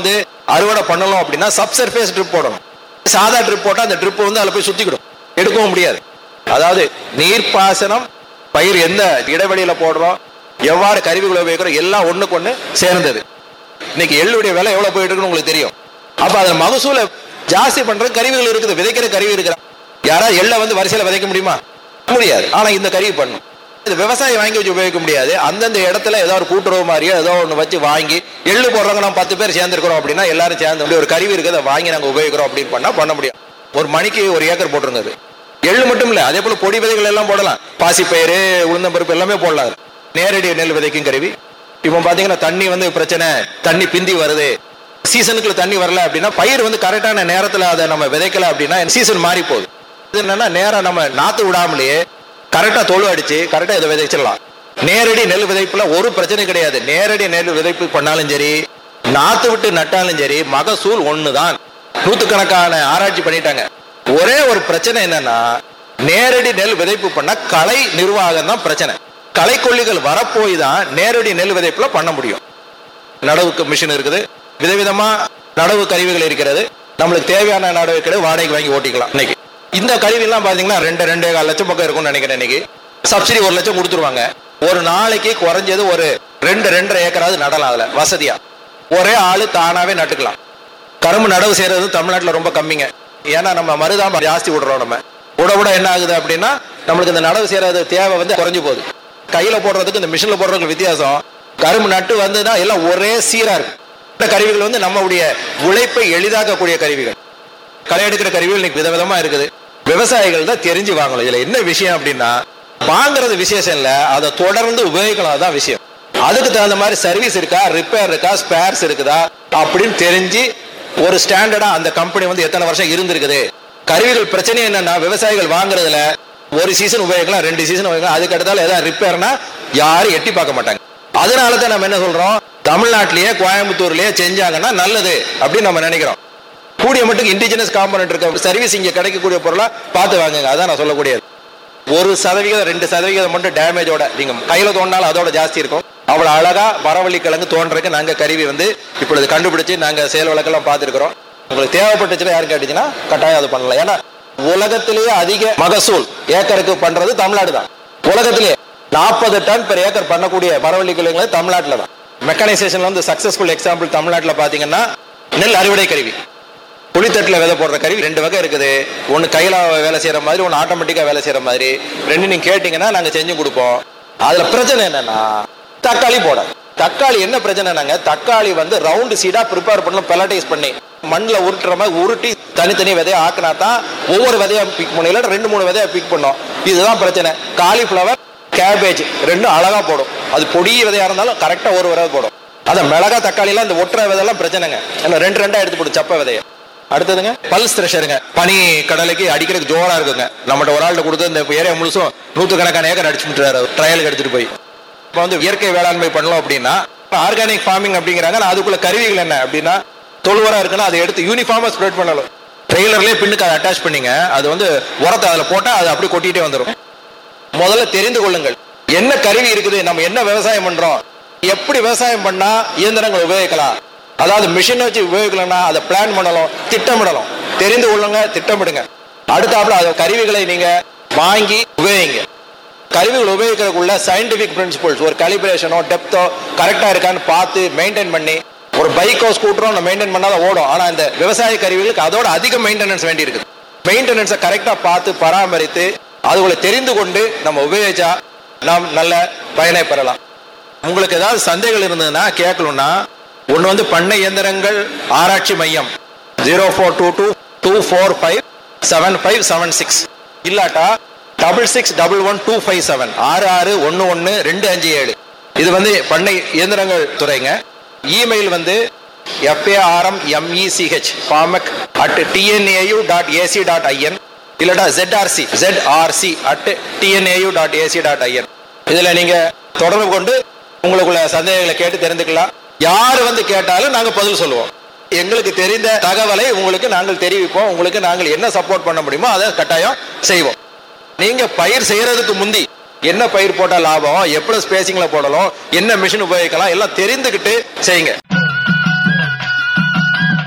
அறுவடை பண்ணலாம் அப்படின்னா சப்சர்ஃபேஸ் ட்ரிப் போடணும். சாதா ட்ரிப் போட்டா அந்த ட்ரிப் வந்து அதில் போய் சுத்திக்கிடும், எடுக்கவும் முடியாது. அதாவது நீர்ப்பாசனம், பயிர் எந்த இடைவெளியில போடுறோம், எவ்வாறு கருவிகளை உபயோகிக்கிறோம், எல்லாம் ஒண்ணுக்கு ஒண்ணு சேர்ந்தது. இன்னைக்கு எள்ளுடைய விலை எவ்வளவு போயிட்டு இருக்குன்னு உங்களுக்கு தெரியும். அப்ப அதுல மகசூலை ஜாஸ்தி பண்ற கருவிகள் இருக்குது, விதைக்கிற கருவி இருக்கிற. யாராவது எள்ள வந்து வரிசையில விதைக்க முடியுமா? முடியாது. ஆனா இந்த கருவி பண்ணும். இது விவசாயம் வாங்கி வச்சு உபயோகிக்க முடியாது. அந்தந்த இடத்துல ஏதோ ஒரு கூட்டுறவு மாதிரியோ ஏதோ ஒன்று வச்சு வாங்கி எள்ளு போடுறவங்க நம்ம பத்து பேர் சேர்ந்துருக்கிறோம் அப்படின்னா எல்லாரும் சேர்ந்து ஒரு கருவி இருக்குது, அதை வாங்கி நாங்கள் உபயோகிக்கிறோம் அப்படின்னு பண்ணா பண்ண முடியும். ஒரு மணிக்கு ஒரு ஏக்கர் போட்டுருங்க. எள்ளு மட்டும் இல்ல, அதே போல பொடி விதைகள் எல்லாம் போடலாம். பாசிப்பயிறு, உளுந்தம்பருப்பு எல்லாமே போடலாம். நேரடி நெல் விதைக்கும் கருவி. இப்போ பாத்தீங்கன்னா தண்ணி வந்து பிரச்சனை, தண்ணி பிந்தி வருது, சீசனுக்குள்ள தண்ணி வரல அப்படின்னா பயிர் வந்து கரெக்டான நேரத்துல அதை நம்ம விதைக்கல அப்படின்னா சீசன் மாறி போகுது. இது என்னன்னா நேரம் நம்ம நாத்து விடாமலேயே கரெக்டா தொழு அடிச்சு கரெக்டா இதை விதைச்சிடலாம். நேரடி நெல் விதைப்புல ஒரு பிரச்சனை கிடையாது. நேரடி நெல் விதைப்பு பண்ணாலும் சரி, நாத்து விட்டு நட்டாலும் சரி, மகசூல் ஒண்ணுதான். நூத்துக்கணக்கான ஆராய்ச்சி பண்ணிட்டாங்க. ஒரே ஒரு பிரச்சனை என்னன்னா, நேரடி நெல் விதைப்பு பண்ண களை நிர்வாகம் தான் பிரச்சனை. களைக்கொல்லிகள் வரப்போய் தான் நேரடி நெல் விதைப்புல பண்ண முடியும். நடவுக்கு மிஷின் இருக்குது, விதவிதமா நடவு கருவிகள் இருக்கிறது. நம்மளுக்கு தேவையான நடவு கிடையாது, வாடகைக்கு வாங்கி ஓட்டிக்கலாம். இன்னைக்கு இந்த கருவி எல்லாம் பாத்தீங்கன்னா ரெண்டு ரெண்டே கால் லட்சம் பக்கம் இருக்கும்னு நினைக்கிறேன். இன்னைக்கு சப்சிடி ஒரு லட்சம் கொடுத்துருவாங்க. ஒரு நாளைக்கு குறைஞ்சது ஒரு ரெண்டு ரெண்டரை ஏக்கராவது நடலாம். அதுல வசதியா ஒரே ஆளு தானாவே நட்டுக்கலாம். கரும்பு நடவு செய்யறது தமிழ்நாட்டுல ரொம்ப கம்மிங்க. ஏன்னா நம்ம மருதாம ஜாஸ்தி விடுறோம். நம்ம விட விட என்ன ஆகுது அப்படின்னா நம்மளுக்கு இந்த நடவு செய்யறது தேவை வந்து குறைஞ்சு போகுது. கையில போடுறதுக்கு இந்த மிஷின்ல போடுறதுக்கு வித்தியாசம். கரும்பு நட்டு வந்துன்னா எல்லாம் ஒரே சீரா இருக்கு. இந்த கருவிகள் வந்து நம்மளுடைய உழைப்பை எளிதாக்கக்கூடிய கருவிகள். களை எடுக்கிற கருவிகள் இன்னைக்கு விதவிதமா இருக்குது. விவசாயிகள் தான் தெரிஞ்சு வாங்கணும். இதுல என்ன விஷயம் அப்படின்னா, வாங்குறது விசேஷம் இல்ல, அதை தொடர்ந்து உபயோகிக்கலாம். அதான் விஷயம். அதுக்கு தகுந்த மாதிரி சர்வீஸ் இருக்கா, ரிப்பேர் இருக்கா, ஸ்பேர்ஸ் இருக்குதா அப்படின்னு தெரிஞ்சு ஒரு ஸ்டாண்டர்டா அந்த கம்பெனி வந்து எத்தனை வருஷம் இருந்திருக்குது. கருவிகள் பிரச்சனை என்னன்னா, விவசாயிகள் வாங்குறதுல ஒரு சீசன் உபயோகிக்கலாம், ரெண்டு சீசன் உபயோகிக்கலாம். அதுக்கு அடுத்தால ஏதாவது ரிப்பேர்னா யாரும் எட்டி பார்க்க மாட்டாங்க. அதனாலதான் நம்ம என்ன சொல்றோம், தமிழ்நாட்டிலேயே கோயம்புத்தூர்லயே செஞ்சாங்கன்னா நல்லது அப்படின்னு நம்ம நினைக்கிறோம். கூடிய மட்டும் இண்டிஜினஸ் காம்பனன்ட் இருக்க சர்வீஸ் இங்க கிடைக்கக்கூடிய பொருளா பார்த்து வாங்குங்க. அதான் நான் சொல்லக்கூடியது. ஒரு சதவீதம் ரெண்டு சதவீதம் மட்டும் டேமேஜோட நீங்க கையில தோண்டினாலும் அதோட ஜாஸ்தி இருக்கும். அவ்வளவு அழகா வரவள்ளி கிழங்கு தோன்றதுக்கு நாங்க கருவி வந்து இப்பொழுது கண்டுபிடிச்சு நாங்க செயல் வழக்கெல்லாம் பார்த்துருக்கிறோம். உங்களுக்கு தேவைப்பட்டுச்சுன்னா யாரும் கேட்டுச்சுன்னா கட்டாயம் அது பண்ணலாம். ஏன்னா உலகத்திலேயே அதிக மகசூல் ஏக்கருக்கு பண்றது தமிழ்நாடு தான். உலகத்திலேயே நாற்பது டன் பெர் ஏக்கர் பண்ணக்கூடிய வரவள்ளி கிழங்கு தமிழ்நாட்டில் தான். மெக்கனைசேஷன்ல வந்து சக்சஸ்ஃபுல் எக்ஸாம்பிள் தமிழ்நாட்டில் பாத்தீங்கன்னா நெல் அறுவடை கருவி, புளித்தட்டில் விதை போடுற கருவி ரெண்டு வகை இருக்குது. ஒன்று கையில வேலை செய்யற மாதிரி, ஒன்று ஆட்டோமேட்டிக்கா வேலை செய்யற மாதிரி. ரெண்டு நீங்க கேட்டீங்கன்னா நாங்க செஞ்சு கொடுப்போம். அதுல பிரச்சனை என்னன்னா தக்காளி போட. தக்காளி என்ன பிரச்சனைனாங்க, தக்காளி வந்து ரவுண்டு சீடா ப்ரிப்பேர் பண்ணணும், பெலடைஸ் பண்ணி மண்ணில் உருட்டுற மாதிரி உருட்டி தனித்தனி விதையை ஆக்கினா தான் ஒவ்வொரு விதையா பிக் பண்ணும். இல்லை ரெண்டு மூணு விதையா பிக் பண்ணோம். இதுதான் பிரச்சனை. காலிஃபிளவர், கேபேஜ் ரெண்டும் அழகா போடும். அது பொடிய விதையா இருந்தாலும் கரெக்டா ஒரு விதை போடும். அதை மிளகா தக்காளி எல்லாம் இந்த ஒற்றை விதையெல்லாம் பிரச்சனைங்க. ரெண்டு ரெண்டா எடுத்து போடும் சப்ப விதைய. அடுத்ததுங்க பல்ஸ் த்ரெஷருங்க. பனி கடலைக்கு அடிக்கிறதுக்கு ஜோரா இருக்குங்க. நம்மகிட்ட ஒரு ஆள்கிட்ட கொடுத்து இந்த ஏரியா முழுசும் நூற்றுக்கணக்கான ஏக்கர் அடிச்சு விட்டுறாரு ட்ரையலுக்கு எடுத்துட்டு போய். இப்போ வந்து இயற்கை வேளாண்மை பண்ணலாம் அப்படின்னா ஆர்கானிக் ஃபார்மிங் அப்படிங்கிறாங்க. அதுக்குள்ள கருவிகள் என்ன அப்படின்னா, தொழுவரா இருக்குன்னா அதை எடுத்து யூனிஃபார்மா ஸ்ப்ரெட் பண்ணலாம். ட்ரெய்லர்லேயே பின்னுக்கு அதை அட்டாச் பண்ணீங்க, அது வந்து உரத்தை அதில் போட்டால் அது அப்படி கொட்டிகிட்டே வந்துடும். முதல்ல தெரிந்து கொள்ளுங்கள் என்ன கருவி இருக்குது, நம்ம என்ன விவசாயம் பண்றோம், எப்படி விவசாயம் பண்ணா இயந்திரங்கள் உபயோகிக்கலாம். அதாவது மிஷின் வச்சு உபயோகிக்கலன்னா அதை பிளான் பண்ணலாம், திட்டமிடலாம். தெரிந்து கொள்ளுங்க, திட்டமிடுங்க. அடுத்தாப்புல அது கருவிகளை நீங்க வாங்கி உபயோகிங்க. கருவிகள் உபயோகிக்கிறதுக்குள்ள சயின்டிபிக் பிரின்சிபல்ஸ், ஒரு கலிபிரேஷனோ டெப்தோ கரெக்டா இருக்கான்னு பார்த்து மெயின்டைன் பண்ணி, ஒரு பைக்கோ ஸ்கூட்டரோ நம்ம மெயின்டைன் பண்ணாதான் ஓடும். ஆனா இந்த விவசாய கருவிகளுக்கு அதோட அதிக மெயின்டெனன்ஸ் வேண்டி இருக்குது. மெயின்டெனன்ஸை கரெக்டா பார்த்து பராமரித்து அதுகளை தெரிந்து கொண்டு நம்ம உபயோகிச்சா நாம் நல்ல பயனை பெறலாம். உங்களுக்கு ஏதாவது சந்தேகங்கள் இருந்ததுன்னா கேட்கணும்னா, ஒன்று வந்து பண்ணை இயந்திரங்கள் ஆராய்ச்சி மையம் zero four two two two four five seven five seven six இல்லாட்டா double six double one two five seven ஆறு ஆறு ஒன்று ஒன்று ரெண்டு அஞ்சு ஏழு. இது வந்து பண்ணை இயந்திரங்கள் துறைங்க. இமெயில் வந்து எஃப்ஏஆர்எம்எம்இசிஹெச் ஃபார்மக் at TNAU dot AC dot IN இல்லடா ஜெட்ஆர்சி ஜெட்ஆர்சி at TNAU dot AC dot IN. இதுல நீங்க தொடர்பு கொண்டு உங்களுக்குள்ள சந்தேகங்களை கேட்டு தெரிந்துக்கலாம். யாரு வந்து கேட்டாலும் நாங்க பதில் சொல்லுவோம். எங்களுக்கு தெரிந்த தகவலை உங்களுக்கு நாங்கள் தெரிவிப்போம். உங்களுக்கு நாங்கள் என்ன சப்போர்ட் பண்ண முடியுமோ அதை கட்டாயம் செய்வோம். நீங்க பயிர் செய்யறதுக்கு முந்தி என்ன பயிர் போட்டா லாபம், எப்படி ஸ்பேசிங்ல போடலாம், என்ன மிஷின் உபயோகிக்கலாம் எல்லாம் தெரிந்துகிட்டு செய்யுங்க.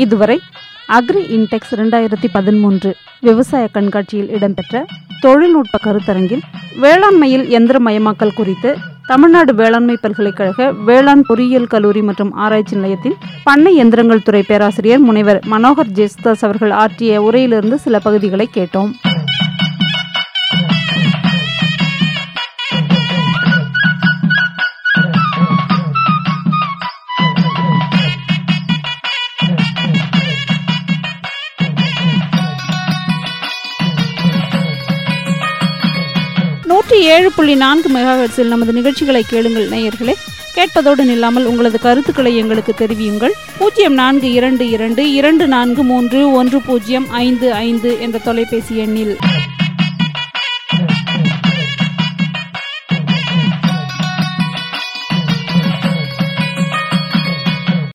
இதுவரை அக்ரி இன்டெக்ஸ் இரண்டாயிரத்தி பதிமூன்று விவசாய கண்காட்சியில் இடம்பெற்ற தொழில்நுட்ப கருத்தரங்கில் வேளாண்மையில் எந்திரமயமாக்கல் குறித்து தமிழ்நாடு வேளாண்மை பல்கலைக்கழக வேளாண் பொறியியல் கல்லூரி மற்றும் ஆராய்ச்சி நிலையத்தின் பண்ணை எந்திரங்கள் துறை பேராசிரியர் முனைவர் மனோகர் ஜேசுதாஸ் அவர்கள் ஆற்றிய உரையிலிருந்து சில பகுதிகளை கேட்டோம். நூற்றி ஏழு புள்ளி நான்கு மெகாஹெர்ட்ஸில் நமது நிகழ்ச்சிகளை கேளுங்கள் நேயர்களே. கேட்பதோடு நில்லாமல் உங்களது கருத்துக்களை எங்களுக்கு தெரிவியுங்கள். பூஜ்ஜியம் நான்கு இரண்டு இரண்டு இரண்டு நான்கு மூன்று ஒன்று பூஜ்ஜியம் ஐந்து ஐந்து என்ற தொலைபேசி எண்ணில்.